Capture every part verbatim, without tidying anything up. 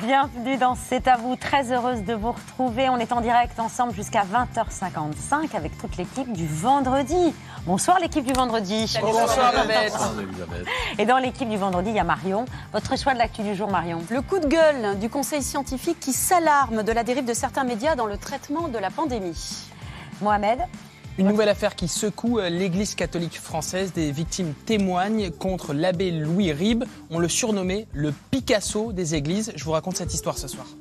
Bienvenue dans C'est à vous, très heureuse de vous retrouver. On est en direct ensemble jusqu'à vingt heures cinquante-cinq avec toute l'équipe du Vendredi. Bonsoir l'équipe du Vendredi. Salut, bonsoir Babette. Et dans l'équipe du Vendredi, il y a Marion. Votre choix de l'actu du jour, Marion? Le coup de gueule du Conseil scientifique qui s'alarme de la dérive de certains médias dans le traitement de la pandémie. Mohamed? Une nouvelle affaire qui secoue l'Église catholique française. Des victimes témoignent contre l'abbé Louis Ribes. On le surnommait le Picasso des églises. Je vous raconte cette histoire ce soir.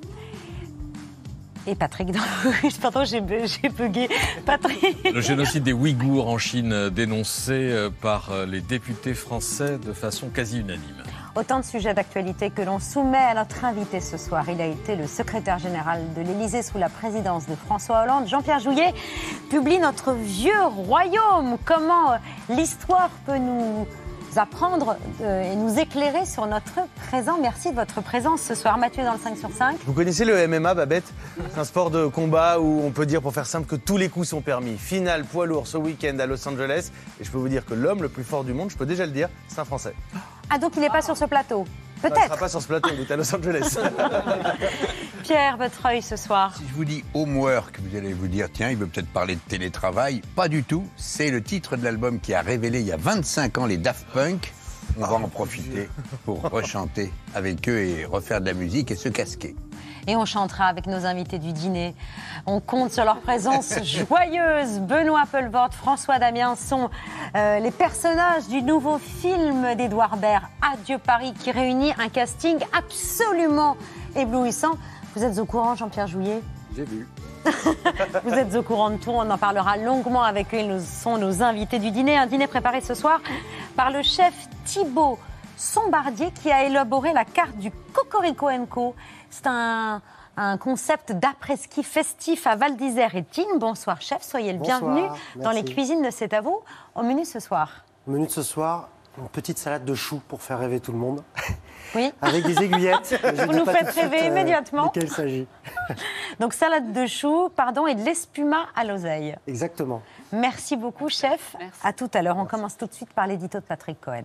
Et Patrick, dans... pardon, j'ai bugué. Patrick. Le génocide des Ouïghours en Chine dénoncé par les députés français de façon quasi unanime. Autant de sujets d'actualité que l'on soumet à notre invité ce soir. Il a été le secrétaire général de l'Élysée sous la présidence de François Hollande. Jean-Pierre Jouyet publie Notre vieux royaume. Comment l'histoire peut nous apprendre et nous éclairer sur notre présent. Merci de votre présence ce soir. Mathieu dans le cinq sur cinq. Vous connaissez le M M A, Babette? C'est un sport de combat où on peut dire, pour faire simple, que tous les coups sont permis. Finale poids lourd ce week-end à Los Angeles. Et je peux vous dire que l'homme le plus fort du monde, je peux déjà le dire, c'est un Français. Ah, donc il n'est pas sur ce plateau? Peut-être. Il ne sera pas sur ce plateau, il est à Los Angeles. Pierre, votre œil ce soir. Si je vous dis homework, vous allez vous dire, tiens, il veut peut-être parler de télétravail. Pas du tout. C'est le titre de l'album qui a révélé il y a vingt-cinq ans les Daft Punk. On va en profiter pour rechanter avec eux et refaire de la musique et se casquer. Et on chantera avec nos invités du dîner. On compte sur leur présence joyeuse. Benoît Poelvoorde, François Damiens sont euh, les personnages du nouveau film d'Édouard Baird, Adieu Paris, qui réunit un casting absolument éblouissant. Vous êtes au courant, Jean-Pierre Jouyet? J'ai vu. Vous êtes au courant de tout, on en parlera longuement avec eux. Ils sont nos invités du dîner. Un dîner préparé ce soir par le chef Thibaut Sombardier qui a élaboré la carte du Cocorico and Co. C'est un, un concept d'après-ski festif à Val d'Isère et Tignes. Bonsoir chef, soyez le Bonsoir, bienvenu merci. dans les cuisines de C'est à vous. Au menu ce soir. Au menu de ce soir, une petite salade de choux pour faire rêver tout le monde. Oui. Avec des aiguillettes. Je Vous dis nous pas faites tout de rêver suite, euh, immédiatement. De quel il s'agit. Donc salade de choux, pardon, et de l'espuma à l'oseille. Exactement. Merci beaucoup chef. Merci. À tout à l'heure. On commence tout de suite par l'édito de Patrick Cohen.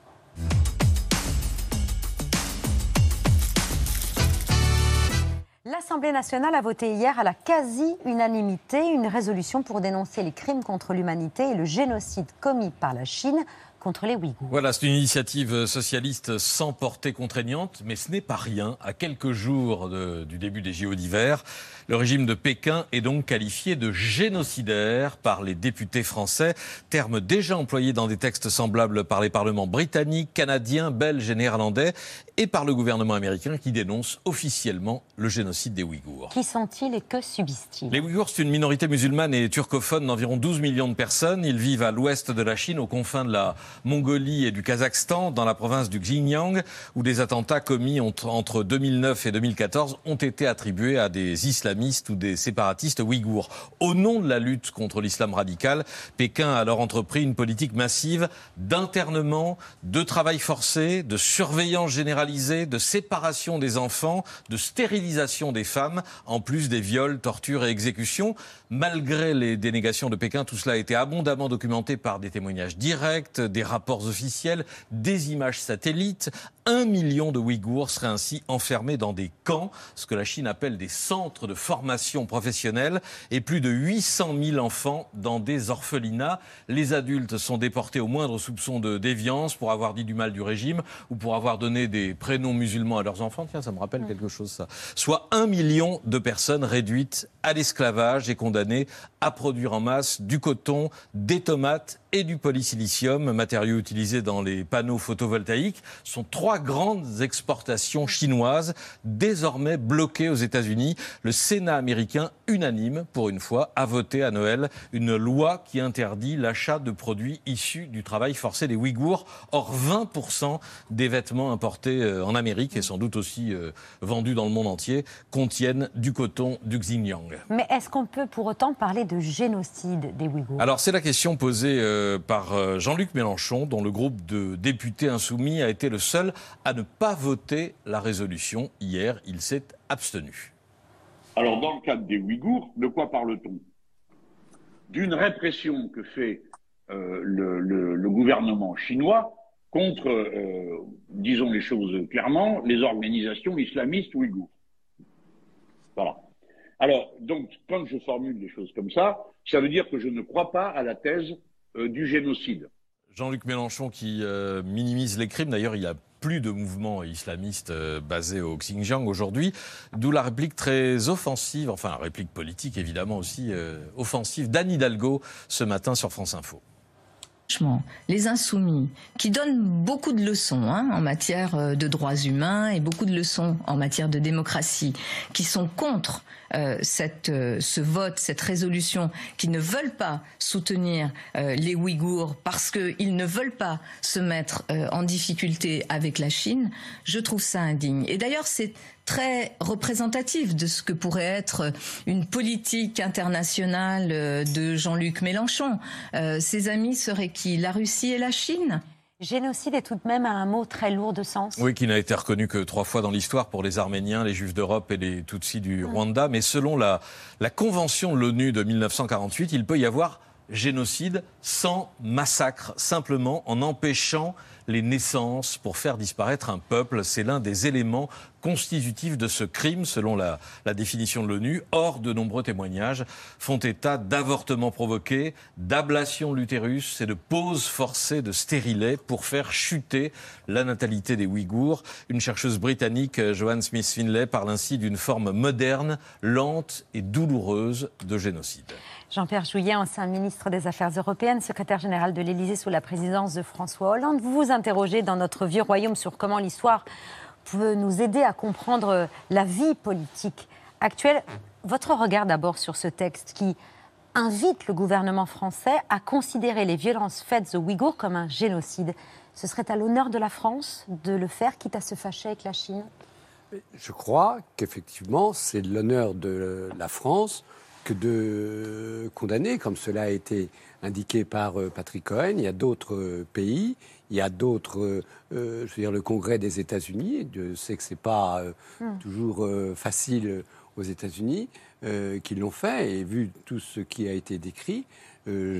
L'Assemblée nationale a voté hier à la quasi-unanimité une résolution pour dénoncer les crimes contre l'humanité et le génocide commis par la Chine contre les Ouïghours. Voilà, c'est une initiative socialiste sans portée contraignante, mais ce n'est pas rien. À quelques jours de, du début des J O d'hiver, le régime de Pékin est donc qualifié de génocidaire par les députés français, terme déjà employé dans des textes semblables par les parlements britanniques, canadiens, belges et néerlandais, et par le gouvernement américain qui dénonce officiellement le génocide des Ouïghours. Qui sont-ils et que subissent-ils? Les Ouïghours, c'est une minorité musulmane et turcophone d'environ douze millions de personnes. Ils vivent à l'ouest de la Chine, aux confins de la Mongolie et du Kazakhstan, dans la province du Xinjiang, où des attentats commis entre, entre deux mille neuf et deux mille quatorze ont été attribués à des islamistes ou des séparatistes ouïghours. Au nom de la lutte contre l'islam radical, Pékin a alors entrepris une politique massive d'internement, de travail forcé, de surveillance généralisée, de séparation des enfants, de stérilisation des femmes, en plus des viols, tortures et exécutions. Malgré les dénégations de Pékin, tout cela a été abondamment documenté par des témoignages directs, des rapports officiels, des images satellites. Un million de Ouïghours seraient ainsi enfermés dans des camps, ce que la Chine appelle des centres de formation professionnelle, et plus de huit cent mille enfants dans des orphelinats. Les adultes sont déportés au moindre soupçon de déviance pour avoir dit du mal du régime ou pour avoir donné des prénoms musulmans à leurs enfants. Tiens, ça me rappelle quelque chose, ça. Soit un million de personnes réduites à l'esclavage et condamnées à produire en masse du coton, des tomates et du polysilicium, matériaux utilisés dans les panneaux photovoltaïques, sont trois grandes exportations chinoises désormais bloquées aux États-Unis. Le Sénat américain, unanime pour une fois, a voté à Noël une loi qui interdit l'achat de produits issus du travail forcé des Ouïghours. Or, vingt pour cent des vêtements importés en Amérique et sans doute aussi euh, vendus dans le monde entier contiennent du coton du Xinjiang. Mais est-ce qu'on peut pour autant parler de génocide des Ouïghours? Alors, c'est la question posée euh, par Jean-Luc Mélenchon, dont le groupe de députés insoumis a été le seul à ne pas voter la résolution. Hier, il s'est abstenu. Alors, dans le cadre des Ouïghours, de quoi parle-t-on? D'une répression que fait euh, le, le, le gouvernement chinois contre, euh, disons les choses clairement, les organisations islamistes ouïghours. Voilà. Alors, donc, quand je formule des choses comme ça, ça veut dire que je ne crois pas à la thèse euh, du génocide. Jean-Luc Mélenchon qui euh, minimise les crimes. D'ailleurs, il n'y a plus de mouvement islamiste euh, basé au Xinjiang aujourd'hui. D'où la réplique très offensive, enfin la réplique politique évidemment aussi euh, offensive d'Anne Hidalgo ce matin sur France Info. Les Insoumis, qui donnent beaucoup de leçons hein, en matière de droits humains et beaucoup de leçons en matière de démocratie, qui sont contre euh, cette, euh, ce vote, cette résolution, qui ne veulent pas soutenir euh, les Ouïghours parce qu'ils ne veulent pas se mettre euh, en difficulté avec la Chine, je trouve ça indigne. Et d'ailleurs, c'est très représentatif de ce que pourrait être une politique internationale de Jean-Luc Mélenchon. Euh, ses amis seraient qui? La Russie et la Chine? Génocide est tout de même un mot très lourd de sens. Oui, qui n'a été reconnu que trois fois dans l'histoire pour les Arméniens, les Juifs d'Europe et les Tutsis du Rwanda. Mais selon la, la Convention de l'ONU de mille neuf cent quarante-huit, il peut y avoir génocide sans massacre, simplement en empêchant les naissances pour faire disparaître un peuple. C'est l'un des éléments constitutifs de ce crime, selon la, la définition de l'ONU. Or, de nombreux témoignages font état d'avortements provoqués, d'ablations de l'utérus et de poses forcées de stérilets pour faire chuter la natalité des Ouïghours. Une chercheuse britannique, Joanne Smith-Finlay, parle ainsi d'une forme moderne, lente et douloureuse de génocide. Jean-Pierre Jouyet, ancien ministre des Affaires européennes, secrétaire général de l'Élysée sous la présidence de François Hollande. Vous vous interrogez dans notre vieux royaume sur comment l'histoire peut nous aider à comprendre la vie politique actuelle. Votre regard d'abord sur ce texte qui invite le gouvernement français à considérer les violences faites aux Ouïghours comme un génocide. Ce serait à l'honneur de la France de le faire, quitte à se fâcher avec la Chine? Je crois qu'effectivement, c'est l'honneur de la France que de condamner, comme cela a été indiqué par Patrick Cohen. Il y a d'autres pays, il y a d'autres, euh, je veux dire, le Congrès des États-Unis. Je sais que c'est pas euh, mm. toujours euh, facile aux États-Unis, euh, qui l'ont fait. Et vu tout ce qui a été décrit, euh,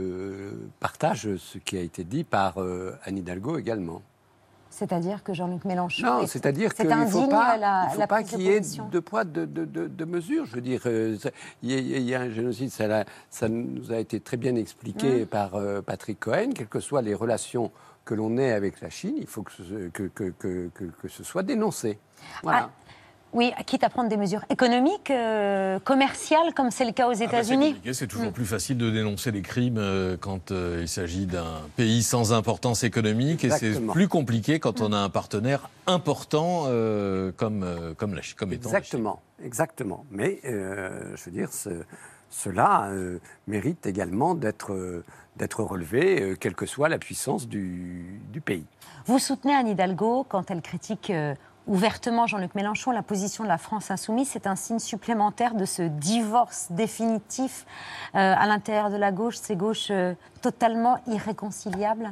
je partage ce qui a été dit par euh, Anne Hidalgo également. C'est-à-dire que Jean-Luc Mélenchon... Non, c'est-à-dire qu'il ne faut pas, la, il faut pas qu'il y ait de poids de, de, de, de mesure. Je veux dire, euh, il, y a, il y a un génocide, ça, la, ça nous a été très bien expliqué mmh. par euh, Patrick Cohen. Quelles que soient les relations que l'on ait avec la Chine, il faut que ce, que, que, que, que, que ce soit dénoncé. Voilà. Ah. Oui, quitte à prendre des mesures économiques, euh, commerciales, comme c'est le cas aux États-Unis. Ah bah c'est toujours mmh. plus facile de dénoncer les crimes euh, quand euh, il s'agit d'un pays sans importance économique. Exactement. Et c'est plus compliqué quand mmh. on a un partenaire important euh, comme, euh, comme, la, comme étant Exactement, la Chine. Exactement. Mais, euh, je veux dire, ce, cela euh, mérite également d'être... Euh, d'être relevé, euh, quelle que soit la puissance du, du pays. Vous soutenez Anne Hidalgo quand elle critique euh, ouvertement Jean-Luc Mélenchon, la position de la France insoumise. C'est un signe supplémentaire de ce divorce définitif euh, à l'intérieur de la gauche, ces gauches euh, totalement irréconciliables?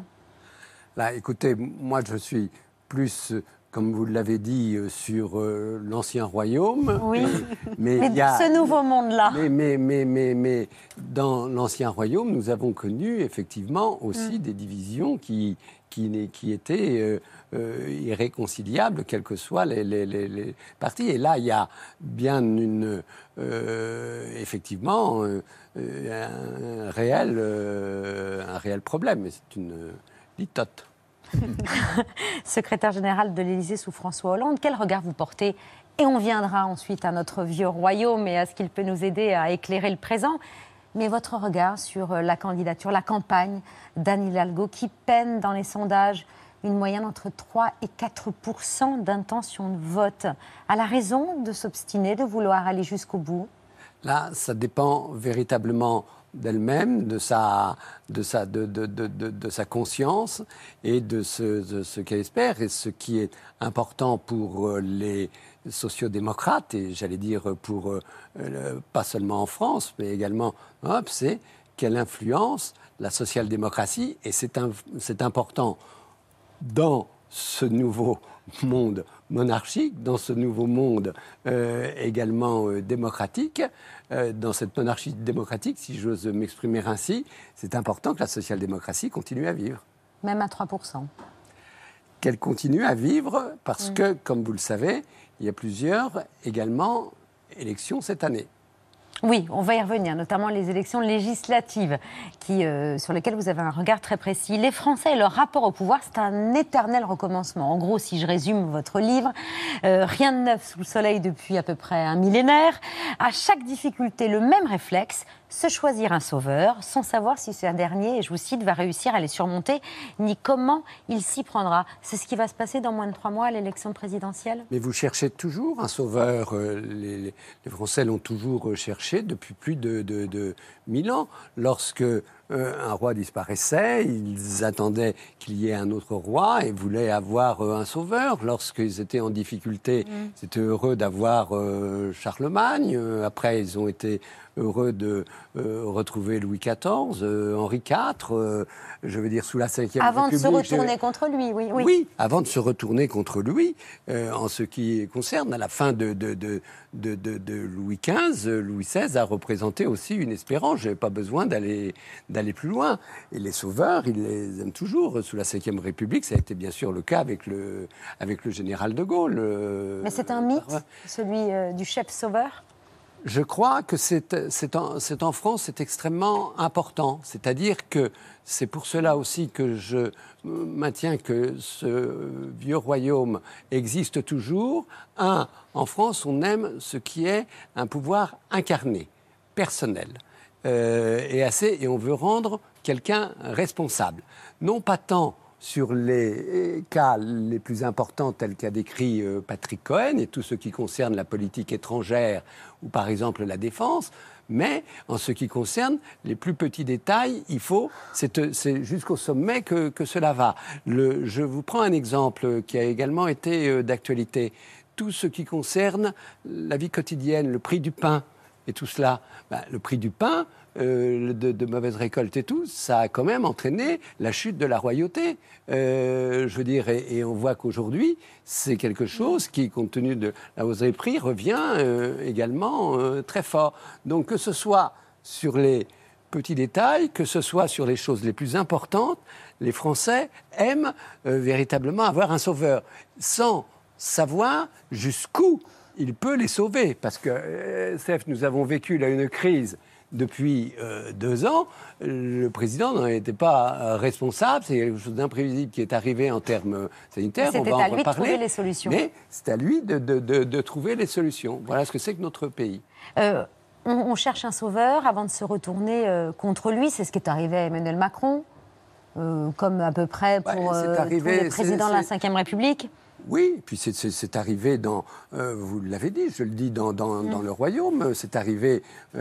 Là, écoutez, moi je suis plus... Euh, comme vous l'avez dit, euh, sur euh, l'ancien royaume. Oui, mais, mais il y a, ce nouveau monde-là. Mais, mais, mais, mais, mais dans l'ancien royaume, nous avons connu effectivement aussi mm. des divisions qui, qui, qui étaient euh, euh, irréconciliables, quels que soient les, les, les, les partis. Et là, il y a bien une, euh, effectivement euh, un, réel, euh, un réel problème. Mais c'est une litote. Secrétaire général de l'Élysée sous François Hollande, quel regard vous portez? Et on viendra ensuite à notre vieux royaume et à ce qu'il peut nous aider à éclairer le présent. Mais votre regard sur la candidature, la campagne d'Anne Hidalgo qui peine dans les sondages une moyenne entre trois et quatre pour cent d'intention de vote. Elle a raison de s'obstiner, de vouloir aller jusqu'au bout? Là, ça dépend véritablement d'elle-même, de sa, de, sa, de, de, de, de, de sa conscience et de ce, de ce qu'elle espère. Et ce qui est important pour les sociodémocrates, et j'allais dire pour, euh, pas seulement en France, mais également en Europe, c'est qu'elle influence la social-démocratie. Et c'est, un, c'est important dans ce nouveau monde monarchique, dans ce nouveau monde euh, également euh, démocratique, euh, dans cette monarchie démocratique, si j'ose m'exprimer ainsi, c'est important que la social-démocratie continue à vivre. Même à trois pour cent. qu'elle continue à vivre parce Mmh. que, comme vous le savez, il y a plusieurs également élections cette année. Oui, on va y revenir, notamment les élections législatives qui, euh, sur lesquelles vous avez un regard très précis. Les Français et leur rapport au pouvoir, c'est un éternel recommencement. En gros, si je résume votre livre, euh, rien de neuf sous le soleil depuis à peu près un millénaire. À chaque difficulté, le même réflexe, se choisir un sauveur, sans savoir si ce dernier, et je vous cite, va réussir à les surmonter, ni comment il s'y prendra. C'est ce qui va se passer dans moins de trois mois à l'élection présidentielle ? Mais vous cherchez toujours un sauveur. euh, Les, les- les Français l'ont toujours euh, cherché depuis plus de, de, de mille ans. Lorsque euh, un roi disparaissait, ils attendaient qu'il y ait un autre roi et voulaient avoir euh, un sauveur. Lorsqu'ils étaient en difficulté, Mm. ils étaient heureux d'avoir euh, Charlemagne. Euh, Après, ils ont été heureux de euh, retrouver Louis quatorze, euh, Henri quatre, euh, je veux dire sous la cinquième Avant de République. se je- retourner contre lui, oui. oui. oui, avant de se retourner contre lui, euh, en ce qui concerne, à la fin de, de, de, de, de- de Louis quinze, euh, Louis seize a représenté aussi une espérance. Je n'avais pas besoin d'aller d'aller plus loin. Et les sauveurs, ils les aiment toujours. Sous la cinquième République, ça a été bien sûr le cas avec le, avec le général de Gaulle. euh, Mais c'est un mythe, euh, celui euh, du chef sauveur ? Je crois que c'est, c'est en, c'est en France, c'est extrêmement important. C'est-à-dire que c'est pour cela aussi que je maintiens que ce vieux royaume existe toujours. Un, en France, on aime ce qui est un pouvoir incarné, personnel, euh, et assez, et on veut rendre quelqu'un responsable. Non pas tant sur les cas les plus importants tels qu'a décrit euh, Patrick Cohen et tout ce qui concerne la politique étrangère ou par exemple la défense, mais en ce qui concerne les plus petits détails, il faut, c'est, c'est jusqu'au sommet que, que cela va. Le, je vous prends un exemple qui a également été euh, d'actualité. Tout ce qui concerne la vie quotidienne, le prix du pain et tout cela, ben, le prix du pain, euh, de, de mauvaise récolte et tout, ça a quand même entraîné la chute de la royauté. Euh, je veux dire, et, et on voit qu'aujourd'hui, c'est quelque chose qui, compte tenu de la hausse des prix, revient euh, également euh, très fort. Donc que ce soit sur les petits détails, que ce soit sur les choses les plus importantes, les Français aiment euh, véritablement avoir un sauveur, sans savoir jusqu'où il peut les sauver. Parce que, euh, Steph, nous avons vécu là une crise depuis euh, deux ans. Le président n'en était pas euh, responsable. C'est quelque chose d'imprévisible qui est arrivé en termes sanitaires. C'était On va à en lui de reparler. trouver les solutions. Mais c'est à lui de, de, de, de trouver les solutions. Voilà ce que c'est que notre pays. Euh, on, on cherche un sauveur avant de se retourner euh, contre lui. C'est ce qui est arrivé à Emmanuel Macron, euh, comme à peu près pour Ouais, c'est euh, arrivé, tous les présidents c'est- de la c'est- cinquième République. Oui, puis c'est- c'est c'est arrivé dans, euh, vous l'avez dit, je le dis, dans, dans, dans le royaume, c'est arrivé,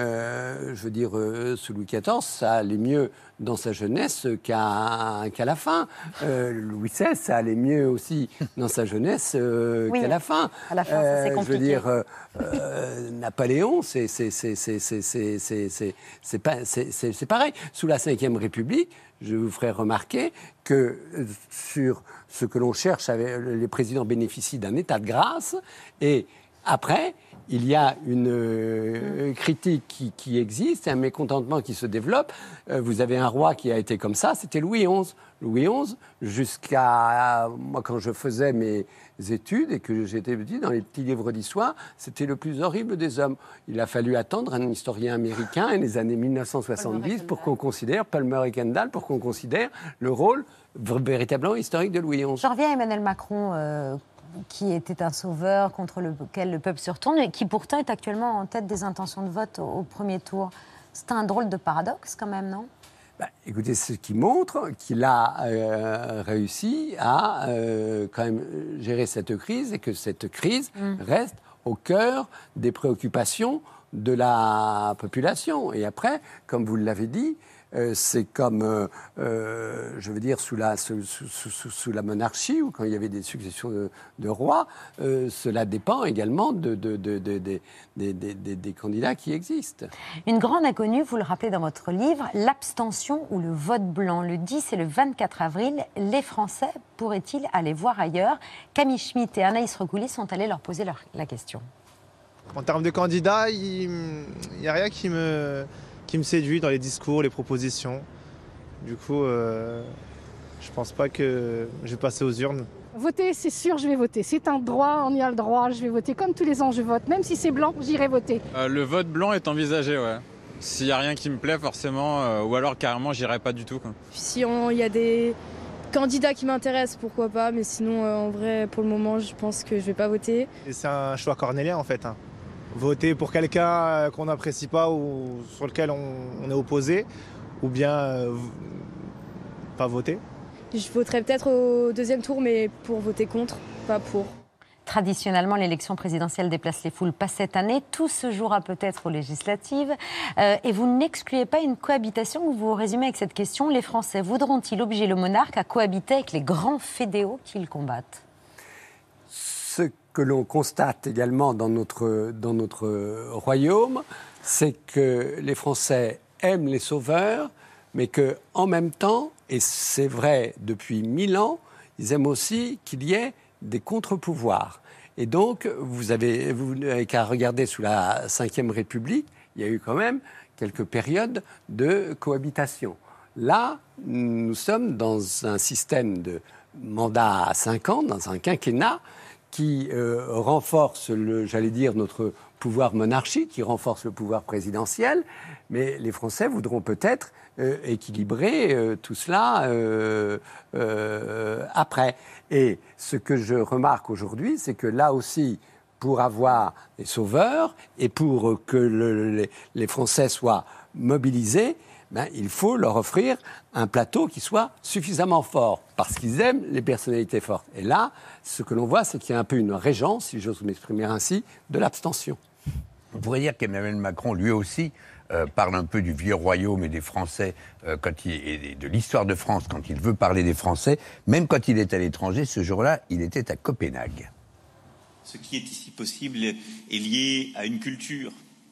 euh, je veux dire, euh, sous Louis quatorze, ça allait mieux dans sa jeunesse qu'à qu'à la fin. Euh, Louis seize, ça allait mieux aussi dans sa jeunesse euh, Oui, qu'à la fin. à la fin, ça, c'est Je compliqué. veux dire, euh, euh, Napoléon, c'est c'est- c'est- c'est- c'est- c'est- c'est- c'est- c'est pas- c'est- c'est- c'est pareil. Sous la cinquième République, je vous ferai remarquer que euh, sur ce que l'on cherche, avec- les présidents bénéficient d'un état de grâce et après, il y a une euh, critique qui, qui existe, un mécontentement qui se développe. Euh, vous avez un roi qui a été comme ça, c'était Louis onze. Louis onze, jusqu'à... Moi, quand je faisais mes études et que j'étais petit, dans les petits livres d'histoire, c'était le plus horrible des hommes. Il a fallu attendre un historien américain et les années mille neuf cent soixante-dix pour qu'on considère, Palmer et Kendall, pour qu'on considère le rôle véritablement historique de Louis onze. J'en reviens à Emmanuel Macron, euh, qui était un sauveur contre lequel le peuple se retourne, et qui pourtant est actuellement en tête des intentions de vote au, au premier tour. C'est un drôle de paradoxe quand même, non ? Bah, écoutez, ce qui montre qu'il a euh, réussi à euh, quand même gérer cette crise et que cette crise Mm. reste au cœur des préoccupations de la population. Et après, comme vous l'avez dit, euh, c'est comme, euh, euh, je veux dire, sous la, sous, sous, sous, sous la monarchie, ou quand il y avait des successions de, de rois, euh, cela dépend également de, de, de, de, de, des, des, des, des candidats qui existent. Une grande inconnue, vous le rappelez dans votre livre, l'abstention ou le vote blanc. Le dix et le vingt-quatre avril, les Français pourraient-ils aller voir ailleurs ? Camille Schmitt et Anaïs Recouli sont allés leur poser leur, la question. En termes de candidats, il n'y a rien qui me, qui me séduit dans les discours, les propositions. Du coup, euh, je pense pas que je vais passer aux urnes. Voter, c'est sûr, je vais voter. C'est un droit, on y a le droit, je vais voter. Comme tous les ans, je vote. Même si c'est blanc, j'irai voter. Euh, le vote blanc est envisagé, ouais. S'il n'y a rien qui me plaît, forcément, euh, ou alors carrément, j'irai pas du tout, quoi. Si il y a des candidats qui m'intéressent, pourquoi pas. Mais sinon, euh, en vrai, pour le moment, je pense que je vais pas voter. Et c'est un choix cornélien, en fait. Hein. Voter pour quelqu'un qu'on n'apprécie pas ou sur lequel on, on est opposé, ou bien euh, pas voter. Je voterai peut-être au deuxième tour, mais pour voter contre, pas pour. Traditionnellement, l'élection présidentielle déplace les foules, pas cette année. Tout se jouera peut-être aux législatives. Euh, et vous n'excluez pas une cohabitation, ou vous résumez avec cette question, les Français voudront-ils obliger le monarque à cohabiter avec les grands fédéaux qu'ils combattent ? Ce que l'on constate également dans notre, dans notre royaume, c'est que les Français aiment les sauveurs, mais qu'en même temps, et c'est vrai depuis mille ans, ils aiment aussi qu'il y ait des contre-pouvoirs. Et donc, vous avez, vous n'avez qu'à regarder sous la cinquième République, il y a eu quand même quelques périodes de cohabitation. Là, nous sommes dans un système de mandat à cinq ans, dans un quinquennat, qui euh, renforce, le, j'allais dire, notre pouvoir monarchique, qui renforce le pouvoir présidentiel, mais les Français voudront peut-être euh, équilibrer euh, tout cela euh, euh, après. Et ce que je remarque aujourd'hui, c'est que là aussi, pour avoir des sauveurs et pour que le, les, les Français soient mobilisés, ben, il faut leur offrir un plateau qui soit suffisamment fort, parce qu'ils aiment les personnalités fortes. Et là, ce que l'on voit, c'est qu'il y a un peu une régence, si j'ose m'exprimer ainsi, de l'abstention. On pourrait dire qu'Emmanuel Macron, lui aussi, euh, parle un peu du vieux royaume et des Français, euh, quand il, et de l'histoire de France, quand il veut parler des Français. Même quand il est à l'étranger, ce jour-là, il était à Copenhague. Ce qui est ici possible est lié à une culture,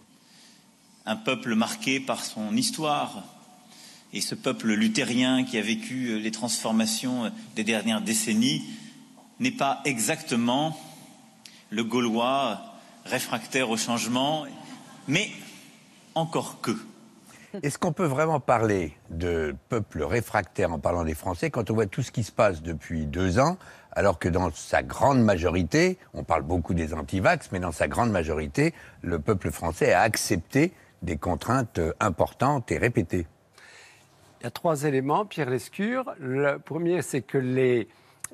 un peuple marqué par son histoire. Et ce peuple luthérien qui a vécu les transformations des dernières décennies n'est pas exactement le Gaulois réfractaire au changement, mais encore que. Est-ce qu'on peut vraiment parler de peuple réfractaire en parlant des Français quand on voit tout ce qui se passe depuis deux ans, alors que dans sa grande majorité, on parle beaucoup des antivax, mais dans sa grande majorité, le peuple français a accepté des contraintes importantes et répétées? Il y a trois éléments, Pierre Lescure. Le premier, c'est que les,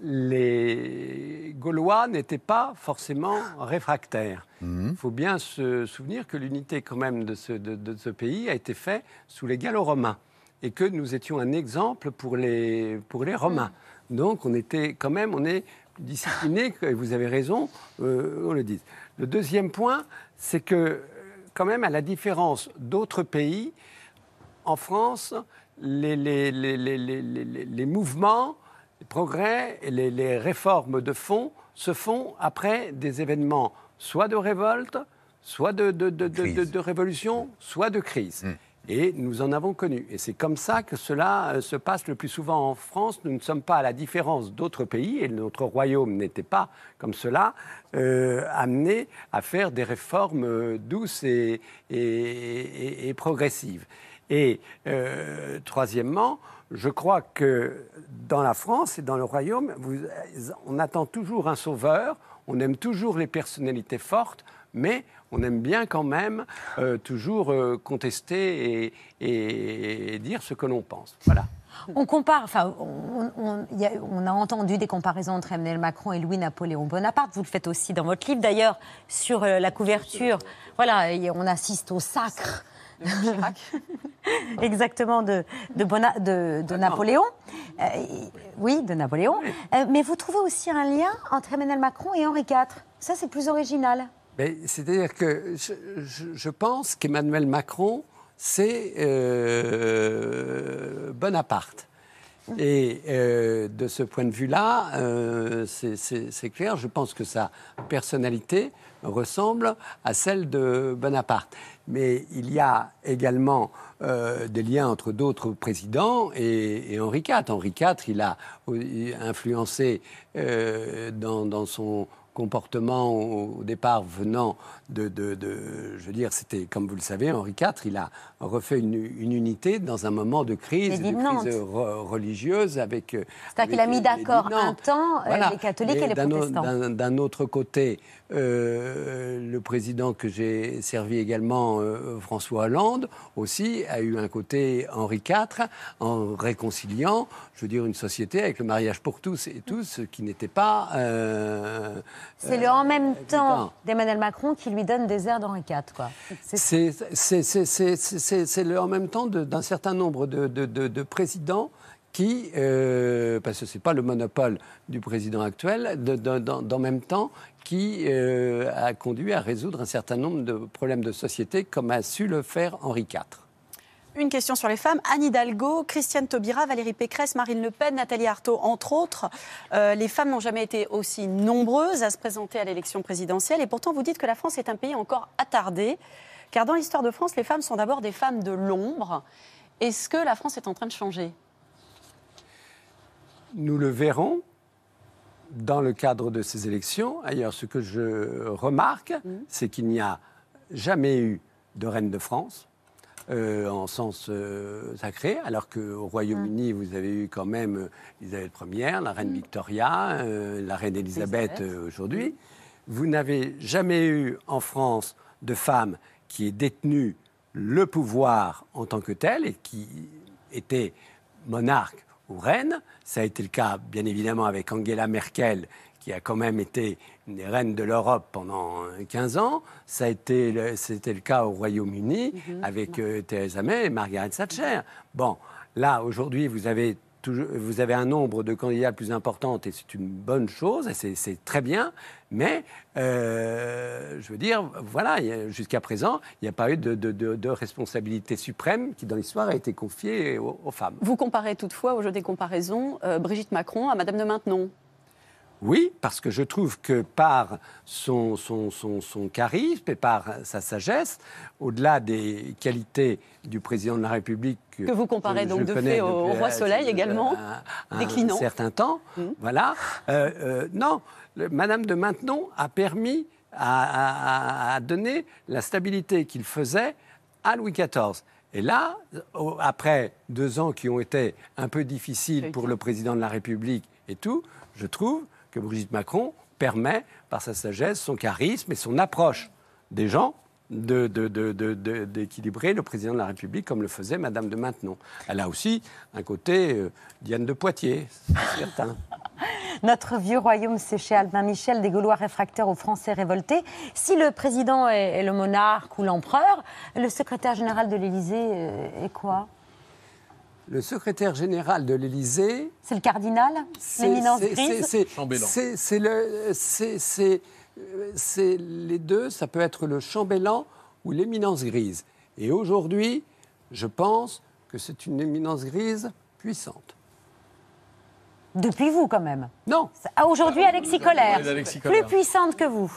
les Gaulois n'étaient pas forcément réfractaires. Mmh. Il faut bien se souvenir que l'unité quand même de ce, de, de ce pays a été faite sous les Gallo-Romains et que nous étions un exemple pour les, pour les Romains. Donc on était quand même, on est disciplinés, et vous avez raison, euh, on le dit. Le deuxième point, c'est que quand même, à la différence d'autres pays, en France, les, les, les, les, les, les, les mouvements, les progrès et les, les réformes de fond se font après des événements soit de révolte, soit de, de, de, de, de, de révolution, soit de crise. Mmh. Et nous en avons connu. Et c'est comme ça que cela euh, se passe le plus souvent en France. Nous ne sommes pas, à la différence d'autres pays, et notre royaume n'était pas comme cela, euh, amené à faire des réformes euh, douces et, et, et, et progressives. Et euh, troisièmement, je crois que dans la France et dans le royaume, vous, on attend toujours un sauveur, on aime toujours les personnalités fortes, mais on aime bien quand même euh, toujours euh, contester et, et, et dire ce que l'on pense. Voilà. On compare, enfin, on, on, y a, on a entendu des comparaisons entre Emmanuel Macron et Louis-Napoléon Bonaparte. Vous le faites aussi dans votre livre, d'ailleurs, sur euh, la couverture. Voilà, et on assiste au sacre. Exactement, de, de, Bona, de, de Napoléon. Euh, oui, de Napoléon. Euh, mais vous trouvez aussi un lien entre Emmanuel Macron et Henri quatre. Ça, c'est plus original. C'est-à-dire que je, je, je pense qu'Emmanuel Macron, c'est euh, Bonaparte. Et euh, de ce point de vue-là, euh, c'est clair, je pense que sa personnalité ressemble à celle de Bonaparte. Mais il y a également euh, des liens entre d'autres présidents et, et Henri quatre. Henri quatre, il a influencé euh, dans, dans son comportement au, au départ venant de, de, de, je veux dire, c'était, comme vous le savez, Henri quatre, il a refait une, une unité dans un moment de crise, de crise re, religieuse avec... C'est-à-dire qu'il a mis d'accord un temps voilà. les catholiques et, et les d'un protestants. D'un, d'un autre côté, euh, le président que j'ai servi également, euh, François Hollande, aussi, a eu un côté Henri quatre, en réconciliant, je veux dire, une société avec le mariage pour tous et tous, qui n'était pas... Euh, c'est euh, le en même temps d'Emmanuel Macron qui lui donne des airs d'Henri quatre, quoi. C'est, c'est, c'est, c'est, c'est, c'est, c'est le en même temps de, d'un certain nombre de, de, de, de présidents qui, euh, parce que ce n'est pas le monopole du président actuel, de, de, de, d'en même temps qui euh, a conduit à résoudre un certain nombre de problèmes de société comme a su le faire Henri quatre. Une question sur les femmes. Anne Hidalgo, Christiane Taubira, Valérie Pécresse, Marine Le Pen, Nathalie Arthaud, entre autres. Euh, les femmes n'ont jamais été aussi nombreuses à se présenter à l'élection présidentielle. Et pourtant, vous dites que la France est un pays encore attardé. Car dans l'histoire de France, les femmes sont d'abord des femmes de l'ombre. Est-ce que la France est en train de changer ? Nous le verrons dans le cadre de ces élections. Ailleurs, ce que je remarque, mmh. c'est qu'il n'y a jamais eu de reine de France. Euh, en sens euh, sacré, alors qu'au Royaume-Uni, vous avez eu quand même Elisabeth première, la reine Victoria, euh, la reine Elisabeth euh, aujourd'hui. Vous n'avez jamais eu en France de femme qui ait détenu le pouvoir en tant que tel et qui était monarque ou reine. Ça a été le cas, bien évidemment, avec Angela Merkel, qui a quand même été une reine de l'Europe pendant quinze ans. Ça a été le, c'était le cas au Royaume-Uni mmh. avec euh, Theresa May et Margaret Thatcher. Bon, là, aujourd'hui, vous avez, toujours, vous avez un nombre de candidats plus important et c'est une bonne chose, et c'est, c'est très bien. Mais, euh, je veux dire, voilà, jusqu'à présent, il n'y a pas eu de, de, de, de responsabilité suprême qui, dans l'histoire, a été confiée aux, aux femmes. Vous comparez toutefois, au jeu des comparaisons, euh, Brigitte Macron à Madame de Maintenon. Oui, parce que je trouve que par son, son, son, son charisme et par sa sagesse, au-delà des qualités du président de la République... Que vous comparez donc de fait au, au Roi Soleil euh, également, un, déclinant. Un certain temps, mmh. voilà. Euh, euh, non, le, Madame de Maintenon a permis, à, à, à donner la stabilité qu'il faisait à Louis quatorze. Et là, après deux ans qui ont été un peu difficiles pour le président de la République et tout, je trouve que Brigitte Macron permet, par sa sagesse, son charisme et son approche des gens, de, de, de, de, de, d'équilibrer le président de la République comme le faisait Madame de Maintenon. Elle a aussi un côté euh, Diane de Poitiers, c'est certain. Notre vieux royaume, c'est chez Albin Michel, des Gaulois réfractaires aux Français révoltés. Si le président est, est le monarque ou l'empereur, le secrétaire général de l'Élysée euh, est quoi ? Le secrétaire général de l'Élysée... C'est le cardinal, l'éminence grise. C'est, c'est, c'est, le, c'est, c'est, c'est les deux, ça peut être le chambellan ou l'éminence grise. Et aujourd'hui, je pense que c'est une éminence grise puissante. Depuis vous, quand même. Non. Ah, aujourd'hui, Alexis Collère, plus puissante que vous.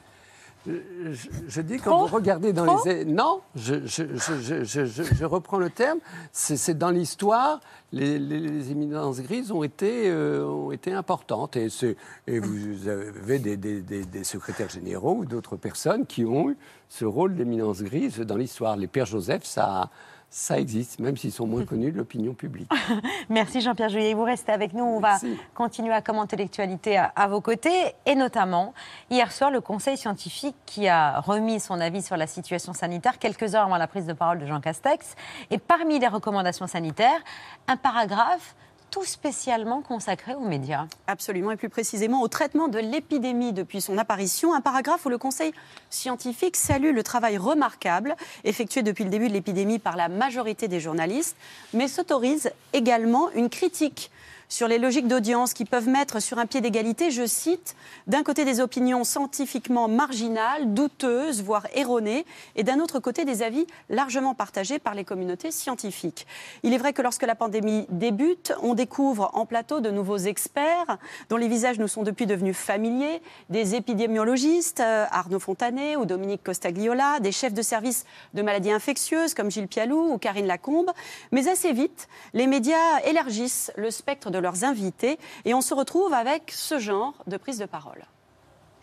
Je, je dis, quand Trop vous regardez dans Trop les... Non, je, je, je, je, je, je reprends le terme. C'est, c'est dans l'histoire, les, les, les éminences grises ont été, euh, ont été importantes. Et, c'est, et vous avez des, des, des, des secrétaires généraux ou d'autres personnes qui ont eu ce rôle d'éminence grise dans l'histoire. Les pères Joseph, ça... Ça existe, même s'ils sont moins connus de l'opinion publique. Merci Jean-Pierre Jouyet. Vous restez avec nous. On Merci. va continuer à commenter l'actualité à, à vos côtés. Et notamment, hier soir, le Conseil scientifique qui a remis son avis sur la situation sanitaire quelques heures avant la prise de parole de Jean Castex. Et parmi les recommandations sanitaires, un paragraphe tout spécialement consacré aux médias. Absolument, et plus précisément au traitement de l'épidémie depuis son apparition. Un paragraphe où le Conseil scientifique salue le travail remarquable effectué depuis le début de l'épidémie par la majorité des journalistes, mais s'autorise également une critique sur les logiques d'audience qui peuvent mettre sur un pied d'égalité, je cite, d'un côté des opinions scientifiquement marginales, douteuses, voire erronées, et d'un autre côté des avis largement partagés par les communautés scientifiques. Il est vrai que lorsque la pandémie débute, on découvre en plateau de nouveaux experts dont les visages nous sont depuis devenus familiers, des épidémiologistes, Arnaud Fontanet ou Dominique Costagliola, des chefs de service de maladies infectieuses comme Gilles Pialou ou Karine Lacombe, mais assez vite, les médias élargissent le spectre de leurs invités et on se retrouve avec ce genre de prise de parole.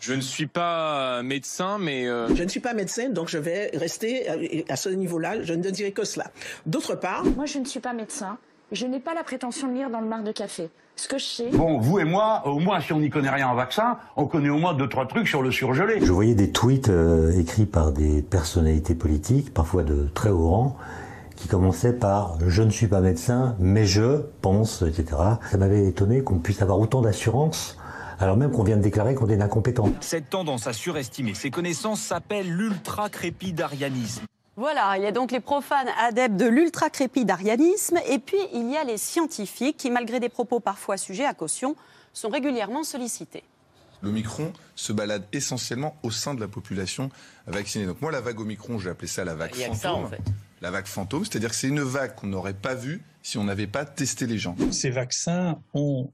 Je ne suis pas médecin, mais... Euh... Je ne suis pas médecin, donc je vais rester à ce niveau-là. Je ne dirai que cela. D'autre part... Moi, je ne suis pas médecin. Je n'ai pas la prétention de lire dans le marc de café. Ce que je sais... Bon, vous et moi, au moins, si on n'y connaît rien en vaccin, on connaît au moins deux, trois trucs sur le surgelé. Je voyais des tweets euh, écrits par des personnalités politiques, parfois de très haut rang, qui commençaient par « je ne suis pas médecin, mais je pense », et cetera. Ça m'avait étonné qu'on puisse avoir autant d'assurance, alors même qu'on vient de déclarer qu'on est incompétent. Cette tendance à surestimer ses connaissances s'appelle l'ultra-crépidarianisme. Voilà, il y a donc les profanes adeptes de l'ultra-crépidarianisme, et puis il y a les scientifiques qui, malgré des propos parfois sujets à caution, sont régulièrement sollicités. L'Omicron se balade essentiellement au sein de la population vaccinée. Donc moi, la vague Omicron, j'ai appelé ça la vague fantôme. Ça, en fait. La vague fantôme, c'est-à-dire que c'est une vague qu'on n'aurait pas vue si on n'avait pas testé les gens. Ces vaccins ont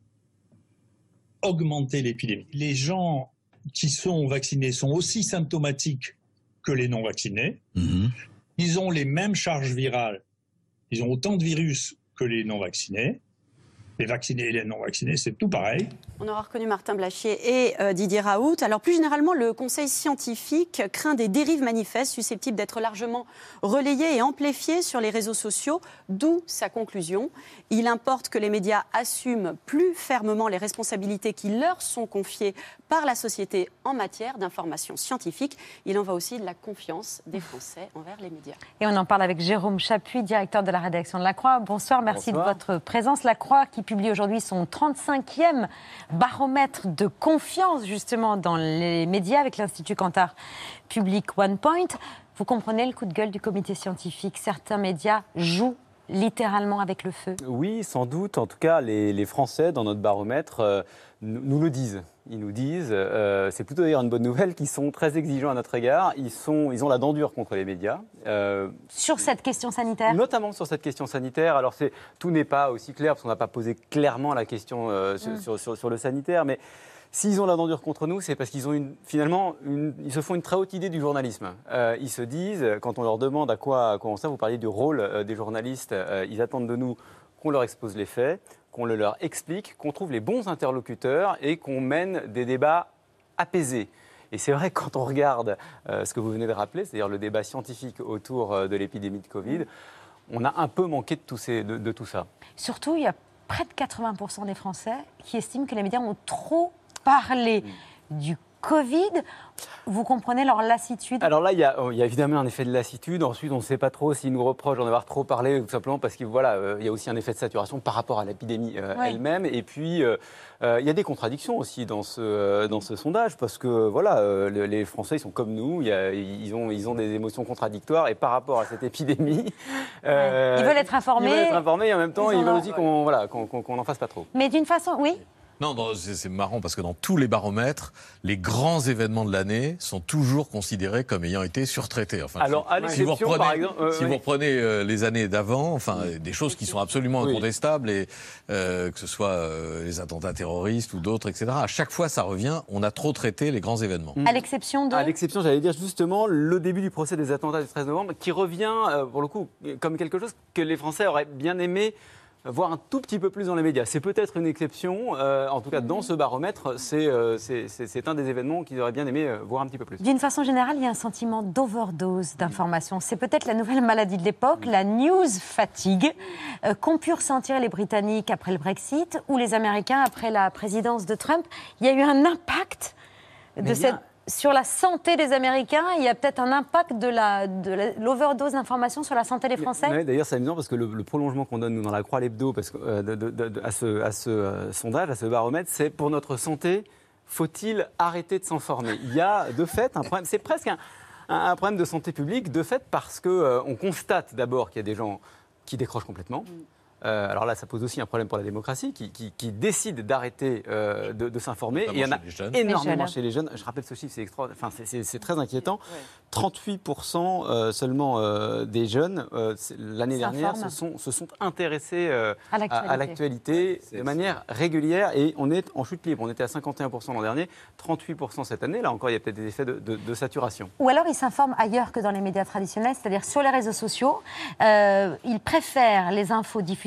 augmenté l'épidémie. Les gens qui sont vaccinés sont aussi symptomatiques que les non-vaccinés. Mmh. Ils ont les mêmes charges virales. Ils ont autant de virus que les non-vaccinés. Les vaccinés et les non-vaccinés, c'est tout pareil. On aura reconnu Martin Blachier et euh, Didier Raoult. Alors plus généralement, le Conseil scientifique craint des dérives manifestes susceptibles d'être largement relayées et amplifiées sur les réseaux sociaux, d'où sa conclusion. Il importe que les médias assument plus fermement les responsabilités qui leur sont confiées par la société en matière d'information scientifique. Il en va aussi de la confiance des Français envers les médias. Et on en parle avec Jérôme Chapuis, directeur de la rédaction de La Croix. Bonsoir, merci Bonsoir. de votre présence. La Croix qui publie aujourd'hui son trente-cinquième baromètre de confiance justement dans les médias avec l'Institut Kantar Public One Point. Vous comprenez le coup de gueule du comité scientifique. Certains médias jouent littéralement avec le feu. Oui, sans doute. En tout cas, les, les Français, dans notre baromètre, euh, nous, nous le disent. Ils nous disent, euh, c'est plutôt d'ailleurs une bonne nouvelle, qu'ils sont très exigeants à notre égard. Ils, sont, ils ont la dent dure contre les médias. Euh, sur cette question sanitaire ? Notamment sur cette question sanitaire. Alors, c'est, tout n'est pas aussi clair, parce qu'on n'a pas posé clairement la question euh, sur, mmh. sur, sur, sur le sanitaire. Mais s'ils ont la dent dure contre nous, c'est parce qu'ils ont une, finalement, une, ils se font une très haute idée du journalisme. Euh, ils se disent, quand on leur demande à quoi, à quoi on sert, vous parliez du rôle euh, des journalistes, euh, ils attendent de nous qu'on leur expose les faits, qu'on le leur explique, qu'on trouve les bons interlocuteurs et qu'on mène des débats apaisés. Et c'est vrai que quand on regarde euh, ce que vous venez de rappeler, c'est-à-dire le débat scientifique autour euh, de l'épidémie de Covid, on a un peu manqué de tout, ces, de, de tout ça. Surtout, il y a près de quatre-vingts pour cent des Français qui estiment que les médias ont trop parlé mmh. du Covid. Vous comprenez leur lassitude ? Alors là, il y, a, il y a évidemment un effet de lassitude. Ensuite, on ne sait pas trop s'ils nous reprochent d'en avoir trop parlé, tout simplement parce qu'il voilà, euh, y a aussi un effet de saturation par rapport à l'épidémie euh, oui. elle-même. Et puis, euh, euh, il y a des contradictions aussi dans ce, euh, dans ce sondage, parce que voilà, euh, les Français, ils sont comme nous, y a, ils, ont, ils ont des émotions contradictoires. Et par rapport à cette épidémie... Euh, ouais. Ils veulent être informés. Ils veulent être informés et en même temps, ils, ils veulent aussi qu'on voilà, qu'on, qu'on, qu'on n'en fasse pas trop. Mais d'une façon, oui. Non, non c'est, c'est marrant parce que dans tous les baromètres, les grands événements de l'année sont toujours considérés comme ayant été surtraités. Enfin, alors, à si vous reprenez, par exemple, euh, si oui. vous reprenez euh, les années d'avant, enfin, des choses qui sont absolument oui. incontestables, et euh, que ce soit euh, les attentats terroristes ou d'autres, et cetera. À chaque fois, ça revient. On a trop traité les grands événements. À l'exception de. À l'exception, j'allais dire justement le début du procès des attentats du treize novembre, qui revient euh, pour le coup comme quelque chose que les Français auraient bien aimé voir un tout petit peu plus dans les médias. C'est peut-être une exception, euh, en tout cas dans ce baromètre, c'est, euh, c'est, c'est, c'est un des événements qu'ils auraient bien aimé euh, voir un petit peu plus. D'une façon générale, il y a un sentiment d'overdose d'informations. C'est peut-être la nouvelle maladie de l'époque, la news fatigue, euh, qu'ont pu ressentir les Britanniques après le Brexit ou les Américains après la présidence de Trump. Il y a eu un impact de cette... Sur la santé des Américains, il y a peut-être un impact de, la, de la, l'overdose d'informations sur la santé des Français. Oui, d'ailleurs, c'est amusant parce que le, le prolongement qu'on donne nous dans la Croix l'Hebdo parce que, euh, de, de, de, à ce, à ce euh, sondage, à ce baromètre, c'est pour notre santé, faut-il arrêter de s'informer ? Il y a de fait un problème, c'est presque un, un, un problème de santé publique, de fait parce qu'on euh, constate d'abord qu'il y a des gens qui décrochent complètement. Mm. Euh, alors là, ça pose aussi un problème pour la démocratie, qui, qui, qui décide d'arrêter euh, de, de s'informer. Et il y en a énormément chez les jeunes. Je rappelle ce chiffre, c'est, extra... enfin, c'est, c'est, c'est très inquiétant. Ouais. trente-huit pour cent euh, seulement euh, des jeunes, euh, l'année dernière, se sont, se sont intéressés euh, à l'actualité, à, à l'actualité ouais, de manière régulière. Et on est en chute libre. On était à cinquante et un pour cent l'an dernier, trente-huit pour cent cette année. Là encore, il y a peut-être des effets de, de, de saturation. Ou alors, ils s'informent ailleurs que dans les médias traditionnels, c'est-à-dire sur les réseaux sociaux. Euh, ils préfèrent les infos diffusées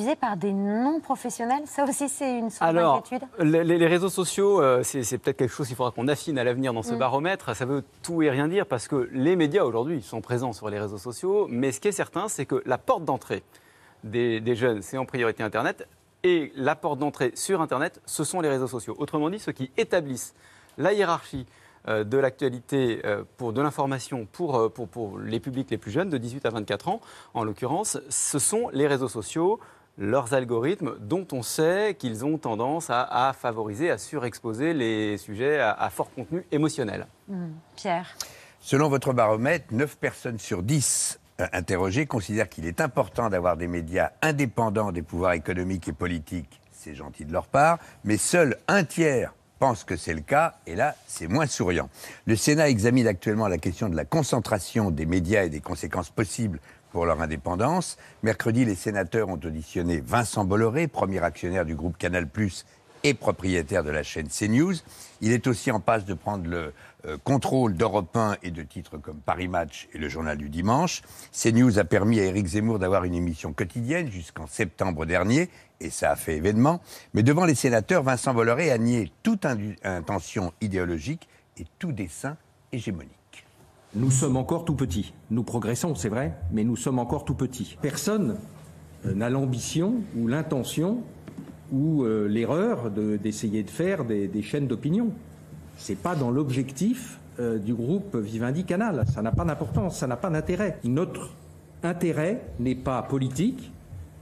diffusés par des non-professionnels. Ça aussi, c'est une source Alors, d'inquiétude. les, les réseaux sociaux, euh, c'est, c'est peut-être quelque chose qu'il faudra qu'on affine à l'avenir dans ce Mm. baromètre. Ça veut tout et rien dire parce que les médias aujourd'hui sont présents sur les réseaux sociaux. Mais ce qui est certain, c'est que la porte d'entrée des, des jeunes, c'est en priorité Internet. Et la porte d'entrée sur Internet, ce sont les réseaux sociaux. Autrement dit, ceux qui établissent la hiérarchie euh, de l'actualité euh, pour de l'information pour, euh, pour, pour les publics les plus jeunes, de dix-huit à vingt-quatre ans, en l'occurrence, ce sont les réseaux sociaux, leurs algorithmes, dont on sait qu'ils ont tendance à, à favoriser, à surexposer les sujets à, à fort contenu émotionnel. Mm. Pierre. Selon votre baromètre, neuf personnes sur dix interrogés considèrent qu'il est important d'avoir des médias indépendants des pouvoirs économiques et politiques. C'est gentil de leur part, mais seul un tiers pense que c'est le cas, et là, c'est moins souriant. Le Sénat examine actuellement la question de la concentration des médias et des conséquences possibles pour leur indépendance. Mercredi, les sénateurs ont auditionné Vincent Bolloré, premier actionnaire du groupe Canal plus, et propriétaire de la chaîne CNews. Il est aussi en passe de prendre le euh, contrôle d'Europe un et de titres comme Paris Match et le Journal du Dimanche. CNews a permis à Éric Zemmour d'avoir une émission quotidienne jusqu'en septembre dernier, et ça a fait événement. Mais devant les sénateurs, Vincent Bolloré a nié toute indu- intention idéologique et tout dessein hégémonique. Nous sommes encore tout petits. Nous progressons, c'est vrai, mais nous sommes encore tout petits. Personne euh, n'a l'ambition ou l'intention ou euh, l'erreur de, d'essayer de faire des, des chaînes d'opinion. C'est pas dans l'objectif euh, du groupe Vivendi Canal. Ça n'a pas d'importance, ça n'a pas d'intérêt. Notre intérêt n'est pas politique,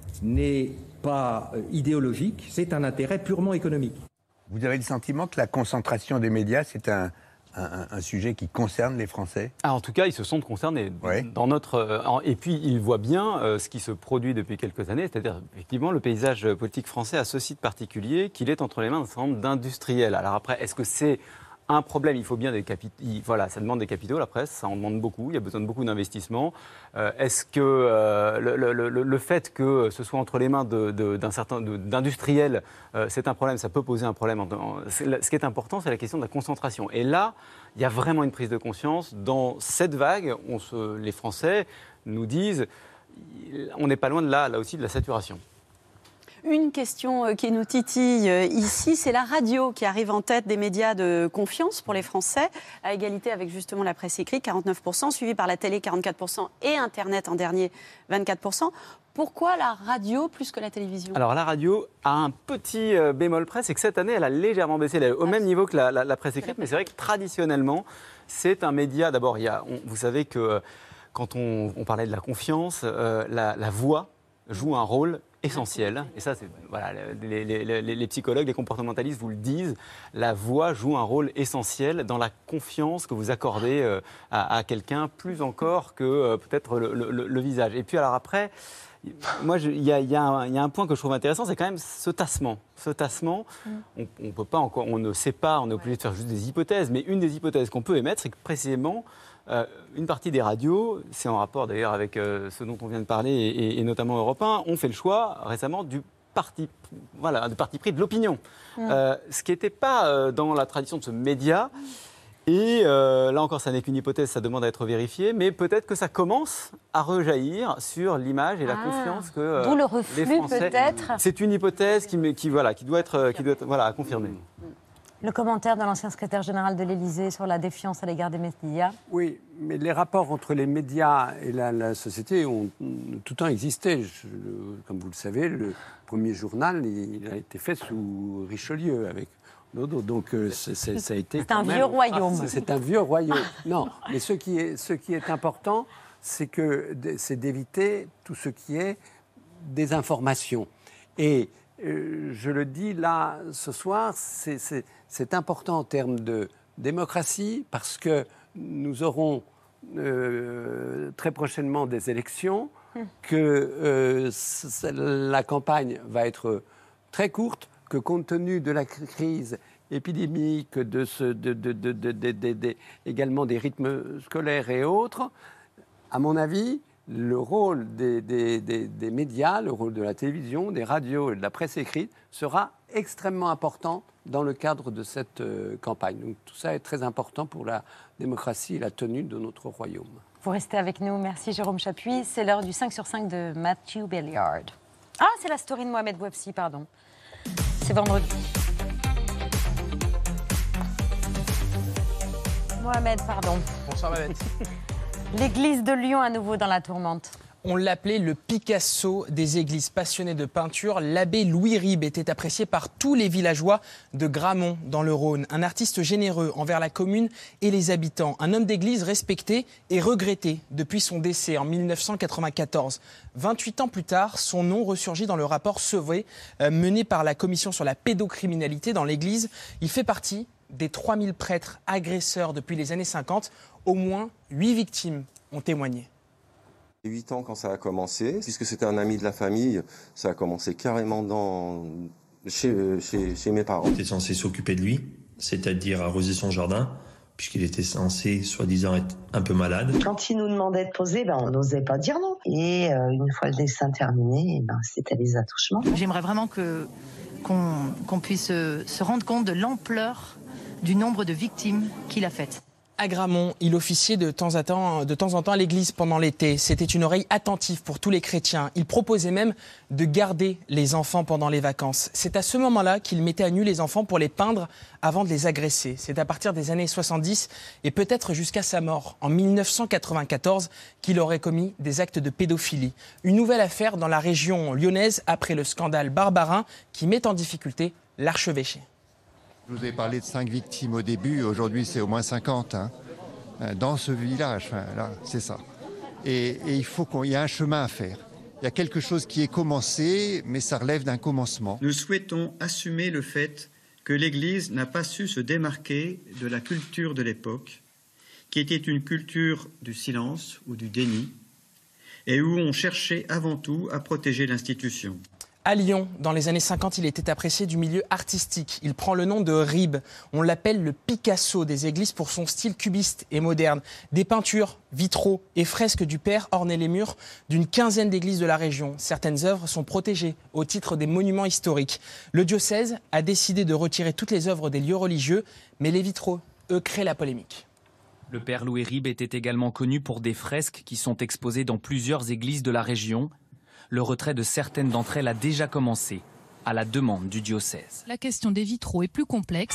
n'est pas euh, idéologique, c'est un intérêt purement économique. Vous avez le sentiment que la concentration des médias, c'est un, un, un sujet qui concerne les Français ? Ah, en tout cas, ils se sentent concernés. Ouais. Dans notre, euh, en- et puis, ils voient bien euh, ce qui se produit depuis quelques années, c'est-à-dire, effectivement, le paysage politique français a ceci de particulier qu'il est entre les mains d'un certain nombre d'industriels. Alors après, est-ce que c'est un problème ? Il faut bien des capitaux. Voilà, ça demande des capitaux, la presse, ça en demande beaucoup. Il y a besoin de beaucoup d'investissements. Euh, est-ce que euh, le, le- le- le fait que ce soit entre les mains de, de- d'un certain, de- d'industriels, euh, c'est un problème, ça peut poser un problème. En- en- c'est la- ce qui est important, c'est la question de la concentration. Et là, il y a vraiment une prise de conscience. Dans cette vague, on se, les Français nous disent, on n'est pas loin de là, là aussi, de la saturation. Une question euh, qui nous titille euh, ici, c'est la radio qui arrive en tête des médias de confiance pour les Français, à égalité avec justement la presse écrite, quarante-neuf pour cent, suivi par la télé, quarante-quatre pour cent, et Internet en dernier, vingt-quatre pour cent. Pourquoi la radio plus que la télévision ? Alors la radio a un petit euh, bémol près, c'est que cette année, elle a légèrement baissé, elle est au même niveau que la, la- la presse écrite, mais c'est vrai que traditionnellement, c'est un média. D'abord, il y a, on- vous savez que euh, quand on, on parlait de la confiance, euh, la, la voix joue un rôle essentiel. Et ça, c'est, voilà, les, les- les- les psychologues, les comportementalistes vous le disent, la voix joue un rôle essentiel dans la confiance que vous accordez euh, à, à quelqu'un, plus encore que euh, peut-être le, le- le visage. Et puis alors après, moi, je- il y, a- il y a un- il y a un point que je trouve intéressant, c'est quand même ce tassement. Ce tassement, on, on peut pas encore, on ne sait pas, on est obligé de faire juste des hypothèses, mais une des hypothèses qu'on peut émettre, c'est que précisément, euh, une partie des radios, c'est en rapport d'ailleurs avec euh, ce dont on vient de parler, et, et notamment Europe un, ont fait le choix récemment du parti, voilà, du parti pris de l'opinion. Mm. Euh, ce qui n'était pas euh, dans la tradition de ce média. Et euh, là encore, ça n'est qu'une hypothèse, ça demande à être vérifié, mais peut-être que ça commence à rejaillir sur l'image et la Ah, confiance que euh, d'où le les reflux, Français. peut-être. C'est une hypothèse qui, me- qui, voilà, qui doit être, qui doit être voilà, à confirmer. Le commentaire de l'ancien secrétaire général de l'Élysée sur la défiance à l'égard des médias. Oui, mais les rapports entre les médias et la, la société ont tout le temps existé. Je- comme vous le savez, le premier journal, il a été fait sous Richelieu avec Dodo. Donc euh, c'est- c'est- ça a été. C'est un quand même- vieux royaume. Ah, c'est un vieux royaume. Non, mais ce qui est, ce qui est important, c'est que c'est d'éviter tout ce qui est désinformation. Et euh, je le dis là ce soir, c'est- c'est c'est important en termes de démocratie parce que nous aurons euh, très prochainement des élections, que euh, c- la campagne va être très courte, que compte tenu de la cr- crise épidémique, de ce, de, de, de, de- de- de- de- également des rythmes scolaires et autres, à mon avis, le rôle des, des- des- des médias, le rôle de la télévision, des radios et de la presse écrite sera extrêmement important dans le cadre de cette euh, campagne. Donc tout ça est très important pour la démocratie et la tenue de notre royaume. Vous restez avec nous. Merci Jérôme Chapuis. C'est l'heure du cinq sur cinq de Matthew Belliard. Ah, c'est la story de Mohamed Bouafsi, pardon. C'est vendredi. Mohamed, pardon. Bonsoir Mohamed. L'église de Lyon à nouveau dans la tourmente. On l'appelait le Picasso des églises. Passionné de peinture, l'abbé Louis Ribes était apprécié par tous les villageois de Gramont, dans le Rhône. Un artiste généreux envers la commune et les habitants. Un homme d'église respecté et regretté depuis son décès en mille neuf cent quatre-vingt-quatorze. vingt-huit ans plus tard, son nom ressurgit dans le rapport Sauvé, euh, mené par la commission sur la pédocriminalité dans l'église. Il fait partie des trois mille prêtres agresseurs depuis les années cinquante. Au moins huit victimes ont témoigné. huit ans quand ça a commencé, puisque c'était un ami de la famille, ça a commencé carrément dans, chez, chez, chez mes parents. On était censé s'occuper de lui, c'est-à-dire arroser son jardin, puisqu'il était censé, soi-disant, être un peu malade. Quand il nous demandait de poser, ben, on n'osait pas dire non. Et euh, une fois le dessin terminé, ben, c'était les attouchements. J'aimerais vraiment que, qu'on, qu'on puisse se rendre compte de l'ampleur du nombre de victimes qu'il a faites. À Gramont, il officiait de temps, à temps, de temps en temps à l'église pendant l'été. C'était une oreille attentive pour tous les chrétiens. Il proposait même de garder les enfants pendant les vacances. C'est à ce moment-là qu'il mettait à nu les enfants pour les peindre avant de les agresser. C'est à partir des années soixante-dix et peut-être jusqu'à sa mort, en mille neuf cent quatre-vingt-quatorze, qu'il aurait commis des actes de pédophilie. Une nouvelle affaire dans la région lyonnaise après le scandale Barbarin qui met en difficulté l'archevêché. Je vous ai parlé de cinq victimes au début, aujourd'hui c'est au moins cinquante, hein, dans ce village, enfin, là, c'est ça. Et, et il faut qu'il y ait un chemin à faire. Il y a quelque chose qui est commencé, mais ça relève d'un commencement. Nous souhaitons assumer le fait que l'Église n'a pas su se démarquer de la culture de l'époque, qui était une culture du silence ou du déni, et où on cherchait avant tout à protéger l'institution. À Lyon, dans les années cinquante, il était apprécié du milieu artistique. Il prend le nom de Ribes. On l'appelle le Picasso des églises pour son style cubiste et moderne. Des peintures, vitraux et fresques du père ornaient les murs d'une quinzaine d'églises de la région. Certaines œuvres sont protégées au titre des monuments historiques. Le diocèse a décidé de retirer toutes les œuvres des lieux religieux, mais les vitraux, eux, créent la polémique. Le père Louis Ribes était également connu pour des fresques qui sont exposées dans plusieurs églises de la région. Le retrait de certaines d'entre elles a déjà commencé, à la demande du diocèse. La question des vitraux est plus complexe.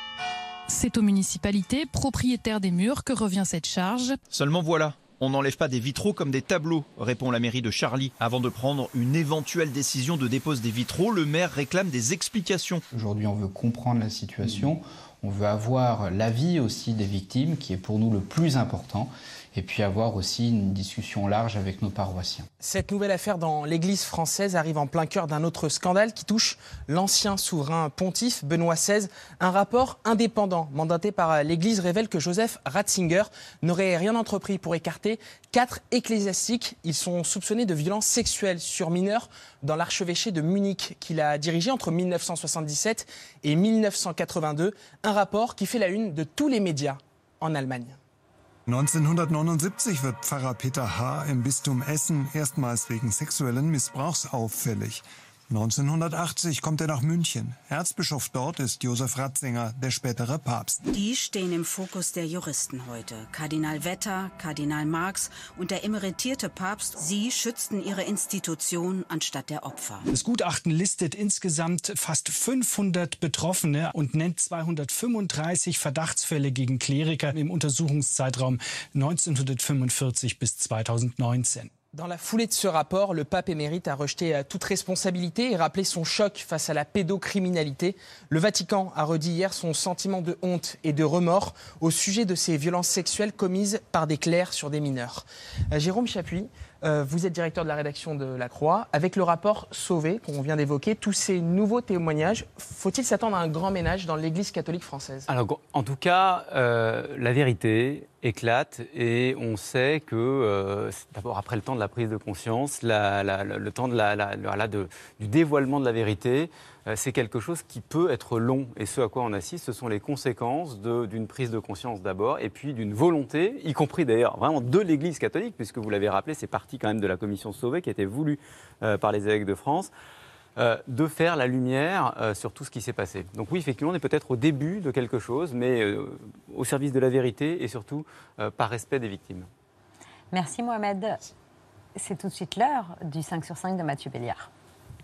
C'est aux municipalités, propriétaires des murs, que revient cette charge. Seulement voilà, on n'enlève pas des vitraux comme des tableaux, répond la mairie de Charly. Avant de prendre une éventuelle décision de dépose des vitraux, le maire réclame des explications. Aujourd'hui, on veut comprendre la situation, on veut avoir l'avis aussi des victimes, qui est pour nous le plus important. Et puis avoir aussi une discussion large avec nos paroissiens. Cette nouvelle affaire dans l'Église française arrive en plein cœur d'un autre scandale qui touche l'ancien souverain pontife Benoît seize. Un rapport indépendant mandaté par l'Église révèle que Joseph Ratzinger n'aurait rien entrepris pour écarter quatre ecclésiastiques. Ils sont soupçonnés de violences sexuelles sur mineurs dans l'archevêché de Munich qu'il a dirigé entre mille neuf cent soixante-dix-sept et mille neuf cent quatre-vingt-deux. Un rapport qui fait la une de tous les médias en Allemagne. neunzehnhundertneunundsiebzig wird Pfarrer Peter H. im Bistum Essen erstmals wegen sexuellen Missbrauchs auffällig. neunzehnhundertachtzig kommt er nach München. Erzbischof dort ist Josef Ratzinger, der spätere Papst. Die stehen im Fokus der Juristen heute. Kardinal Wetter, Kardinal Marx und der emeritierte Papst. Sie schützten ihre Institution anstatt der Opfer. Das Gutachten listet insgesamt fast fünfhundert Betroffene und nennt zweihundertfünfunddreißig Verdachtsfälle gegen Kleriker im Untersuchungszeitraum neunzehnhundertfünfundvierzig bis zweitausendneunzehn. Dans la foulée de ce rapport, le pape émérite a rejeté toute responsabilité et rappelé son choc face à la pédocriminalité. Le Vatican a redit hier son sentiment de honte et de remords au sujet de ces violences sexuelles commises par des clercs sur des mineurs. Euh, Jérôme Chapuis, euh, vous êtes directeur de la rédaction de La Croix. Avec le rapport Sauvé qu'on vient d'évoquer, tous ces nouveaux témoignages, faut-il s'attendre à un grand ménage dans l'Église catholique française ? Alors, en tout cas, euh, la vérité éclate et on sait que, euh, d'abord après le temps de la prise de conscience, la, la, la, le temps de la, la, la, de, du dévoilement de la vérité, euh, c'est quelque chose qui peut être long. Et ce à quoi on assiste, ce sont les conséquences de, d'une prise de conscience d'abord et puis d'une volonté, y compris d'ailleurs vraiment de l'Église catholique, puisque vous l'avez rappelé, c'est parti quand même de la commission Sauvé qui a été voulue euh, par les évêques de France. Euh, de faire la lumière euh, sur tout ce qui s'est passé. Donc oui, effectivement, on est peut-être au début de quelque chose, mais euh, au service de la vérité et surtout euh, par respect des victimes. Merci Mohamed. C'est tout de suite l'heure du cinq sur cinq de Mathieu Béliard.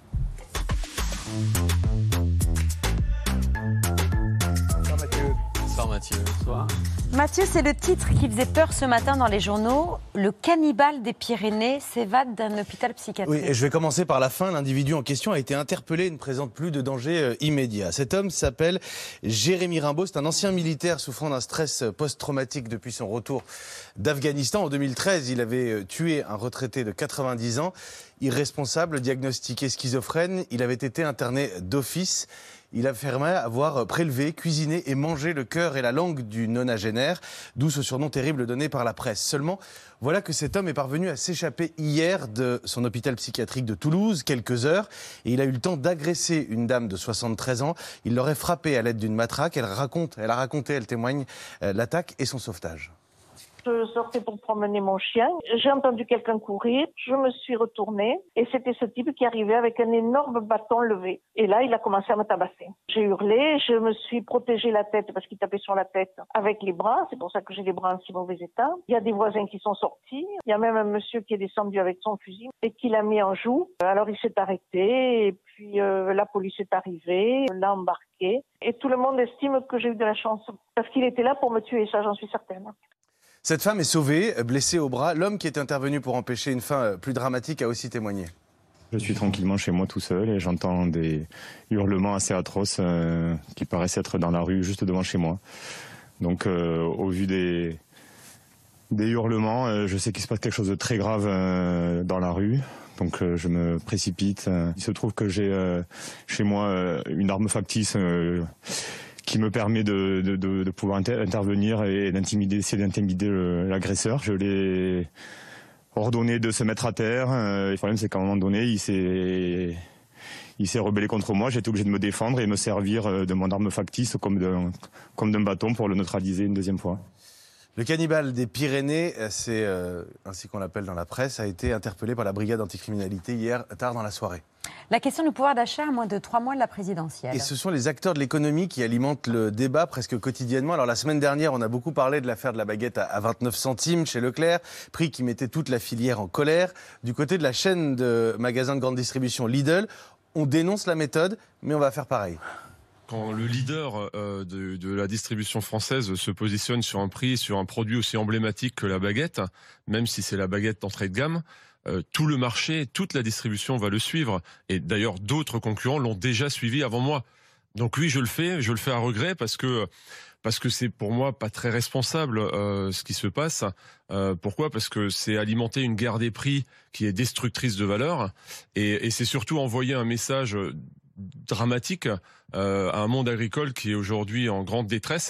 Bonsoir Mathieu. Bonsoir. Mathieu, c'est le titre qui faisait peur ce matin dans les journaux. Le cannibale des Pyrénées s'évade d'un hôpital psychiatrique. Oui, et je vais commencer par la fin. L'individu en question a été interpellé et ne présente plus de danger euh, immédiat. Cet homme s'appelle Jérémy Rimbaud. C'est un ancien militaire souffrant d'un stress post-traumatique depuis son retour d'Afghanistan. En deux mille treize, il avait tué un retraité de quatre-vingt-dix ans. Irresponsable, diagnostiqué schizophrène, il avait été interné d'office. Il affirmait avoir prélevé, cuisiné et mangé le cœur et la langue du nonagénaire, d'où ce surnom terrible donné par la presse. Seulement, voilà que cet homme est parvenu à s'échapper hier de son hôpital psychiatrique de Toulouse, quelques heures, et il a eu le temps d'agresser une dame de soixante-treize ans. Il l'aurait frappée à l'aide d'une matraque. Elle raconte, elle a raconté, elle témoigne, euh, l'attaque et son sauvetage. Je sortais pour promener mon chien. J'ai entendu quelqu'un courir. Je me suis retournée et c'était ce type qui arrivait avec un énorme bâton levé. Et là, il a commencé à me tabasser. J'ai hurlé. Je me suis protégé la tête parce qu'il tapait sur la tête avec les bras. C'est pour ça que j'ai les bras en si mauvais état. Il y a des voisins qui sont sortis. Il y a même un monsieur qui est descendu avec son fusil et qui l'a mis en joue. Alors, il s'est arrêté et puis euh, la police est arrivée, l'a embarqué. Et tout le monde estime que j'ai eu de la chance parce qu'il était là pour me tuer. Ça, j'en suis certaine. Cette femme est sauvée, blessée au bras. L'homme qui est intervenu pour empêcher une fin plus dramatique a aussi témoigné. Je suis tranquillement chez moi tout seul et j'entends des hurlements assez atroces euh, qui paraissent être dans la rue juste devant chez moi. Donc euh, au vu des, des hurlements, euh, je sais qu'il se passe quelque chose de très grave euh, dans la rue. Donc euh, je me précipite. Il se trouve que j'ai euh, chez moi euh, une arme factice euh, qui me permet de, de, de, de pouvoir inter intervenir et d'intimider, essayer d'intimider l'agresseur. Je l'ai ordonné de se mettre à terre. Euh, le problème, c'est qu'à un moment donné, il s'est il s'est rebellé contre moi. J'ai été obligé de me défendre et me servir de mon arme factice comme d'un comme d'un bâton pour le neutraliser une deuxième fois. Le cannibale des Pyrénées, c'est euh, ainsi qu'on l'appelle dans la presse, a été interpellé par la brigade anticriminalité hier tard dans la soirée. La question du pouvoir d'achat à moins de trois mois de la présidentielle. Et ce sont les acteurs de l'économie qui alimentent le débat presque quotidiennement. Alors la semaine dernière, on a beaucoup parlé de l'affaire de la baguette à vingt-neuf centimes chez Leclerc, prix qui mettait toute la filière en colère. Du côté de la chaîne de magasins de grande distribution Lidl, on dénonce la méthode, mais on va faire pareil. Quand le leader euh, de, de la distribution française se positionne sur un prix, sur un produit aussi emblématique que la baguette, même si c'est la baguette d'entrée de gamme, euh, tout le marché, toute la distribution va le suivre. Et d'ailleurs, d'autres concurrents l'ont déjà suivi avant moi. Donc oui, je le fais, je le fais à regret parce que parce que c'est pour moi pas très responsable euh, ce qui se passe. Euh, pourquoi ? Parce que c'est alimenter une guerre des prix qui est destructrice de valeur et, et c'est surtout envoyer un message dramatique euh, à un monde agricole qui est aujourd'hui en grande détresse.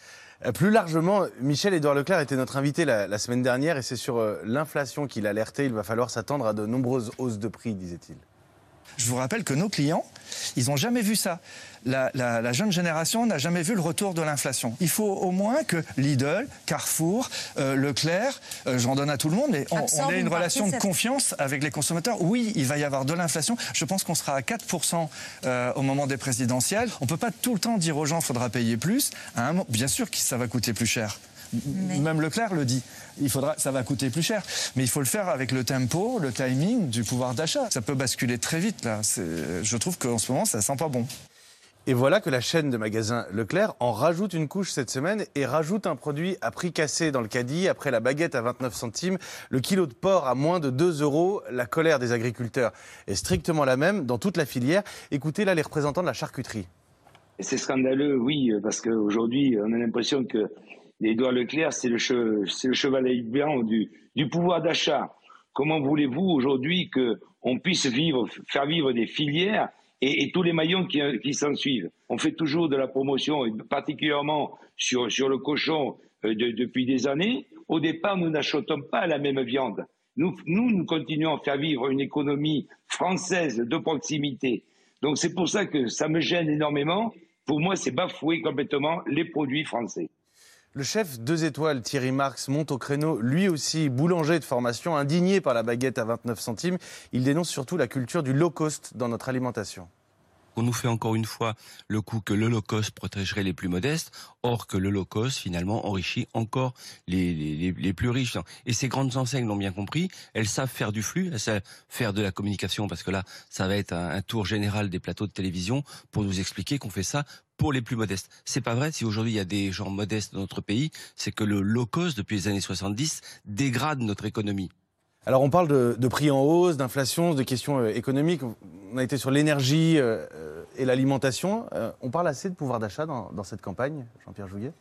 Plus largement, Michel-Édouard Leclerc était notre invité la, la semaine dernière et c'est sur euh, l'inflation qu'il alertait. Il va falloir s'attendre à de nombreuses hausses de prix, disait-il. Je vous rappelle que nos clients, ils n'ont jamais vu ça. La, la, la jeune génération n'a jamais vu le retour de l'inflation. Il faut au moins que Lidl, Carrefour, euh, Leclerc, euh, j'en donne à tout le monde, mais on, on ait une, une relation de confiance avec les consommateurs. Oui, il va y avoir de l'inflation. Je pense qu'on sera à quatre pour cent euh, au moment des présidentielles. On ne peut pas tout le temps dire aux gens qu'il faudra payer plus. À un moment, bien sûr que ça va coûter plus cher. Mais... Même Leclerc le dit. Il faudra, ça va coûter plus cher. Mais il faut le faire avec le tempo, le timing du pouvoir d'achat. Ça peut basculer très vite, là. Je trouve qu'en ce moment, ça sent pas bon. Et voilà que la chaîne de magasins Leclerc en rajoute une couche cette semaine et rajoute un produit à prix cassé dans le caddie. Après la baguette à vingt-neuf centimes, le kilo de porc à moins de deux euros. La colère des agriculteurs est strictement la même dans toute la filière. Écoutez là les représentants de la charcuterie. C'est scandaleux, oui, parce qu'aujourd'hui, on a l'impression que Édouard Leclerc, c'est le, che, le chevalet blanc du, du pouvoir d'achat. Comment voulez-vous aujourd'hui qu'on puisse vivre, faire vivre des filières et, et tous les maillons qui, qui s'en suivent? On fait toujours de la promotion, et particulièrement sur, sur le cochon euh, de, depuis des années. Au départ, nous n'achetons pas la même viande. Nous, nous, nous continuons à faire vivre une économie française de proximité. Donc c'est pour ça que ça me gêne énormément. Pour moi, c'est bafouer complètement les produits français. Le chef deux étoiles, Thierry Marx, monte au créneau, lui aussi boulanger de formation, indigné par la baguette à vingt-neuf centimes. Il dénonce surtout la culture du low cost dans notre alimentation. qu'on nous fait encore une fois le coup que le low cost protégerait les plus modestes, or que le low cost finalement enrichit encore les, les, les plus riches. Et ces grandes enseignes l'ont bien compris, elles savent faire du flux, elles savent faire de la communication, parce que là, ça va être un, un tour général des plateaux de télévision pour nous expliquer qu'on fait ça pour les plus modestes. C'est pas vrai. Si aujourd'hui il y a des gens modestes dans notre pays, c'est que le low cost depuis les années soixante-dix dégrade notre économie. Alors on parle de, de prix en hausse, d'inflation, de questions euh, économiques. On a été sur l'énergie euh, et l'alimentation. Euh, on parle assez de pouvoir d'achat dans, dans cette campagne, Jean-Pierre Jouyet?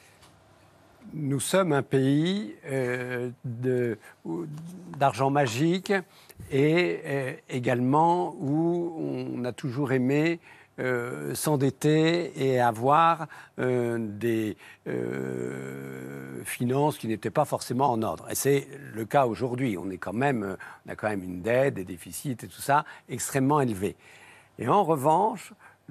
Nous sommes un pays euh, de, d'argent magique et euh, également où on a toujours aimé Euh, s'endetter et avoir euh, des euh, finances qui n'étaient pas forcément en ordre. Et c'est le cas aujourd'hui. On est quand même, on a quand même une dette, des déficits et tout ça extrêmement élevés. Et en revanche,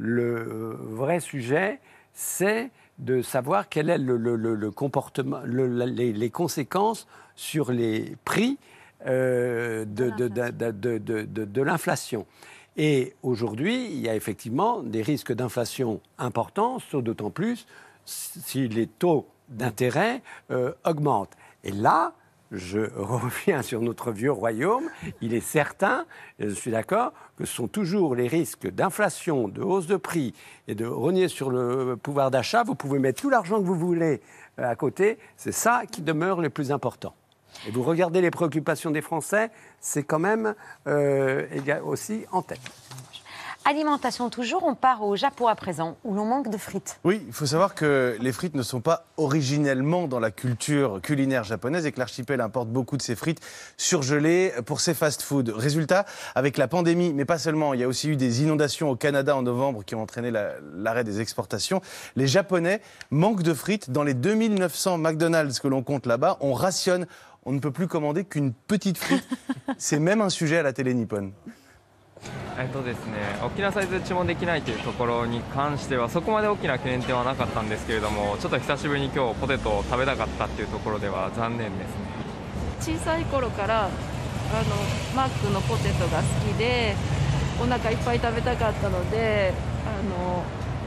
le vrai sujet, c'est de savoir quel est le, le, le, le comportement, le, les, les conséquences sur les prix euh, de, de, de, de, de, de, de, de l'inflation. Et aujourd'hui, il y a effectivement des risques d'inflation importants, d'autant plus si les taux d'intérêt euh, augmentent. Et là, je reviens sur notre vieux royaume, il est certain, et je suis d'accord, que ce sont toujours les risques d'inflation, de hausse de prix et de rogner sur le pouvoir d'achat. Vous pouvez mettre tout l'argent que vous voulez à côté, c'est ça qui demeure le plus important. Et vous regardez les préoccupations des Français, c'est quand même euh, aussi en tête. Alimentation toujours, on part au Japon à présent, où l'on manque de frites. Oui, il faut savoir que les frites ne sont pas originellement dans la culture culinaire japonaise et que l'archipel importe beaucoup de ces frites surgelées pour ses fast-foods. Résultat, avec la pandémie, mais pas seulement, il y a aussi eu des inondations au Canada en novembre qui ont entraîné la, l'arrêt des exportations. Les Japonais manquent de frites. Dans les deux mille neuf cents McDonald's que l'on compte là-bas, on rationne, on ne peut plus commander qu'une petite frite. C'est même un sujet à la télé nippone. えっとですね、大きなサイズ注文できないというところに関してはそこまで大きな懸念点はなかったんですけれども、ちょっと久しぶりに今日ポテトを食べたかったっていうところでは残念ですね。小さい頃からあのマックのポテトが好きでお腹いっぱい食べたかったので、あの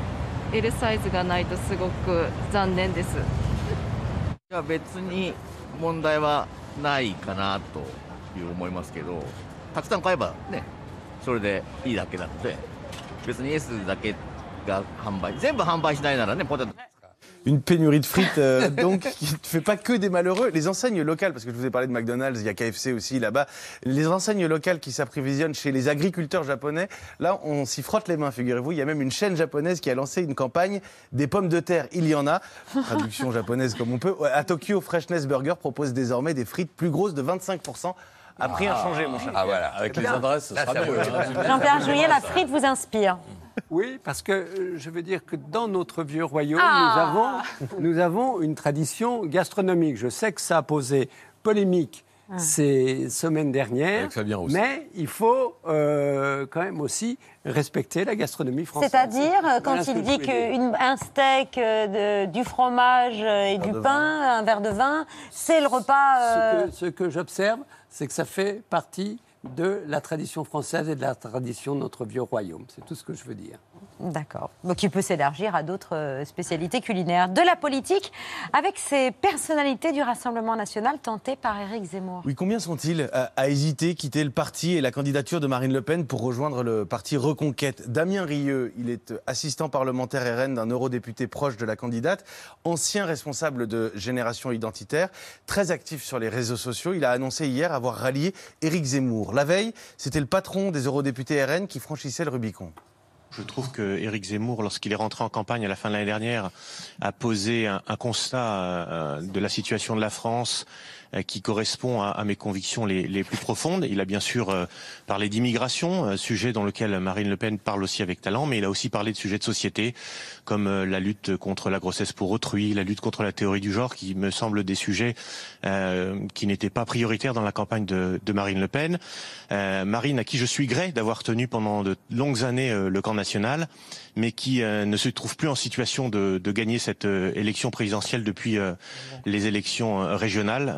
L サイズがないとすごく残念です。いや別に問題はないかなという思いますけど、たくさん買えばね。 それでいいだけなので、別に S だけが販売、全部販売しないならね、ポテト。 Une pénurie de frites, euh, donc, qui ne fait pas que des malheureux. Les enseignes locales, parce que je vous ai parlé de McDonald's, il y a K F C aussi là-bas, les enseignes locales qui s'approvisionnent chez les agriculteurs japonais, là, on s'y frotte les mains, figurez-vous. Il y a même une chaîne japonaise qui a lancé une campagne des pommes de terre. Il y en a, traduction japonaise comme on peut. À Tokyo, Freshness Burger propose désormais des frites plus grosses de vingt-cinq pour cent. À prix inchangé, mon cher. Ah voilà, avec les adresses, ce sera mieux. Jean-Pierre Jouyet, la frite vous inspire? Oui, parce que euh, je veux dire que dans notre vieux royaume, Ah. nous, avons, nous avons une tradition gastronomique. Je sais que ça a posé polémique Ah. ces semaines dernières, Avec Fabien Roussel. mais il faut euh, quand même aussi respecter la gastronomie française. C'est-à-dire, euh, quand Voilà ce il que je dit voulais dire. qu'un steak, euh, de- du fromage euh, et du pain, un verre de vin, c'est le repas... euh, Ce que, ce que j'observe, c'est que ça fait partie de la tradition française et de la tradition de notre vieux royaume. C'est tout ce que je veux dire. D'accord. Donc, qui peut s'élargir à d'autres euh, spécialités culinaires. De la politique, avec ces personnalités du Rassemblement national tentées par Éric Zemmour. Oui, combien sont-ils à, à hésiter, quitter le parti et la candidature de Marine Le Pen pour rejoindre le parti Reconquête? Damien Rieu, il est assistant parlementaire R N d'un eurodéputé proche de la candidate, ancien responsable de Génération Identitaire, très actif sur les réseaux sociaux. Il a annoncé hier avoir rallié Éric Zemmour. La veille, c'était le patron des eurodéputés R N qui franchissait le Rubicon. Je trouve que Éric Zemmour, lorsqu'il est rentré en campagne à la fin de l'année dernière, a posé un, un constat euh, de la situation de la France euh, qui correspond à, à mes convictions les, les plus profondes. Il a bien sûr euh, parlé d'immigration, euh, sujet dans lequel Marine Le Pen parle aussi avec talent, mais il a aussi parlé de sujets de société, comme euh, la lutte contre la grossesse pour autrui, la lutte contre la théorie du genre, qui me semblent des sujets euh, qui n'étaient pas prioritaires dans la campagne de, de Marine Le Pen. Euh, Marine, à qui je suis gré d'avoir tenu pendant de longues années euh, le camp national, mais qui euh, ne se trouve plus en situation de, de gagner cette euh, élection présidentielle depuis euh, les élections euh, régionales.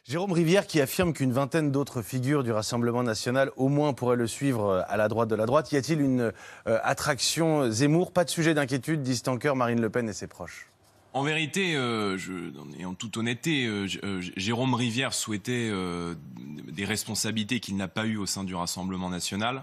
Jérôme Rivière qui affirme qu'une vingtaine d'autres figures du Rassemblement national au moins pourraient le suivre à la droite de la droite. Y a-t-il une euh, attraction Zemmour? Pas de sujet d'inquiétude, disent en chœur Marine Le Pen et ses proches. En vérité, euh, je, et en toute honnêteté, euh, euh, Jérôme Rivière souhaitait euh, des responsabilités qu'il n'a pas eues au sein du Rassemblement national.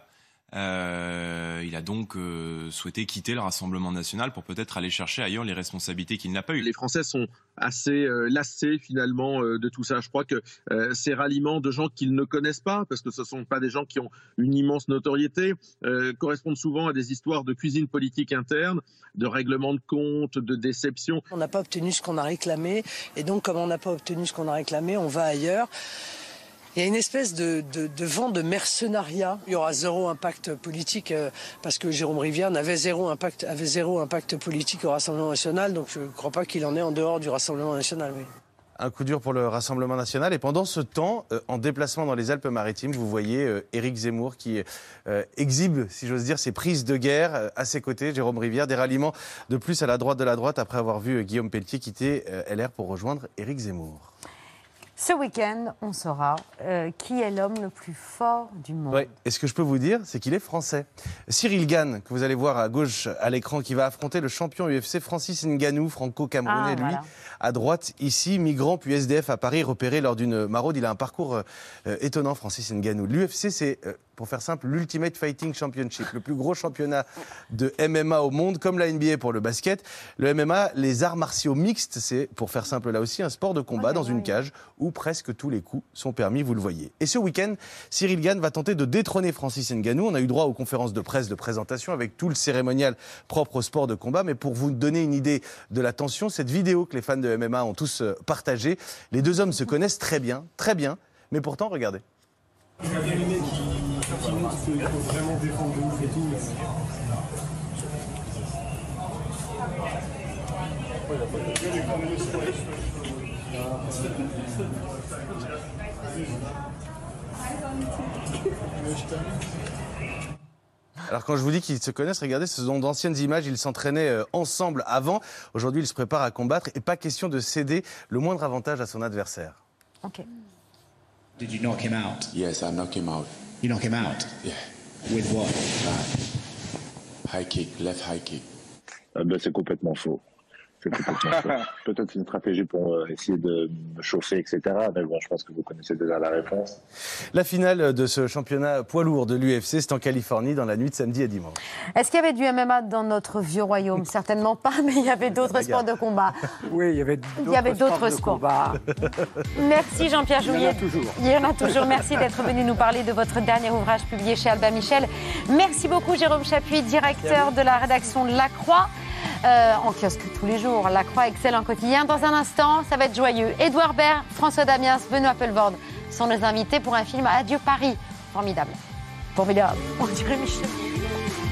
Euh, il a donc euh, souhaité quitter le Rassemblement national pour peut-être aller chercher ailleurs les responsabilités qu'il n'a pas eues. Les Français sont assez euh, lassés finalement euh, de tout ça. Je crois que euh, ces ralliements de gens qu'ils ne connaissent pas, parce que ce ne sont pas des gens qui ont une immense notoriété, euh, correspondent souvent à des histoires de cuisine politique interne, de règlement de compte, de déception. On n'a pas obtenu ce qu'on a réclamé, et donc comme on n'a pas obtenu ce qu'on a réclamé, on va ailleurs. Il y a une espèce de, de, de vent de mercenariat. Il y aura zéro impact politique euh, parce que Jérôme Rivière n'avait zéro impact, avait zéro impact politique au Rassemblement national. Donc je ne crois pas qu'il en est en dehors du Rassemblement national. Oui. Un coup dur pour le Rassemblement national. Et pendant ce temps, euh, en déplacement dans les Alpes-Maritimes, vous voyez euh, Éric Zemmour qui euh, exhibe, si j'ose dire, ses prises de guerre euh, à ses côtés. Jérôme Rivière, des ralliements de plus à la droite de la droite après avoir vu euh, Guillaume Pelletier quitter euh, L R pour rejoindre Éric Zemmour. Ce week-end, on saura euh, qui est l'homme le plus fort du monde. Ouais. Et ce que je peux vous dire, c'est qu'il est français. Cyril Gane, que vous allez voir à gauche à l'écran, qui va affronter le champion U F C Francis Ngannou, franco-camerounais, Ah, voilà. lui, à droite, ici, migrant puis S D F à Paris, repéré lors d'une maraude. Il a un parcours euh, étonnant, Francis Ngannou. L'U F C, c'est, euh, pour faire simple, l'Ultimate Fighting Championship, le plus gros championnat de M M A au monde, comme la N B A pour le basket. Le M M A, les arts martiaux mixtes, c'est, pour faire simple là aussi, un sport de combat dans une cage où presque tous les coups sont permis, vous le voyez. Et ce week-end, Cyril Gane va tenter de détrôner Francis Ngannou. On a eu droit aux conférences de presse de présentation avec tout le cérémonial propre au sport de combat. Mais pour vous donner une idée de la tension, cette vidéo que les fans de M M A ont tous partagée, les deux hommes se connaissent très bien, très bien, mais pourtant, regardez. Il y a des mecs qui montrent qu'il faut vraiment défendre de ouf et tout. Alors quand je vous dis qu'ils se connaissent, regardez, ce sont d'anciennes images, ils s'entraînaient ensemble avant. Aujourd'hui, ils se préparent à combattre et pas question de céder le moindre avantage à son adversaire. Ok. Did you knock him out? Yes, I knocked him out. You knock him out? Yeah. With what? Uh, high kick, left high kick. Ah ben, c'est complètement faux. C'est complètement faux. Peut-être une stratégie pour euh, essayer de me chauffer, et cetera. Mais bon, je pense que vous connaissez déjà la réponse. La finale de ce championnat poids lourd de l'U F C, c'est en Californie, dans la nuit de samedi à dimanche. Est-ce qu'il y avait du M M A dans notre vieux royaume? Certainement pas, mais il y avait d'autres sports de combat. Oui, il y avait Il y avait d'autres sports. sports. Merci Jean-Pierre Jouyet. Il y en a toujours. Il y en a toujours. Merci d'être venu nous parler de votre dernier ouvrage publié chez Albin Michel. Merci beaucoup Jérôme Chapuis, directeur de la rédaction de La Croix. Euh, en kiosque tous les jours, La Croix, excellent quotidien. Dans un instant, ça va être joyeux. Édouard Baird, François Damiens, Benoît Poelvoorde sont nos invités pour un film Adieu Paris. Formidable. Formidable. On dirait Michel.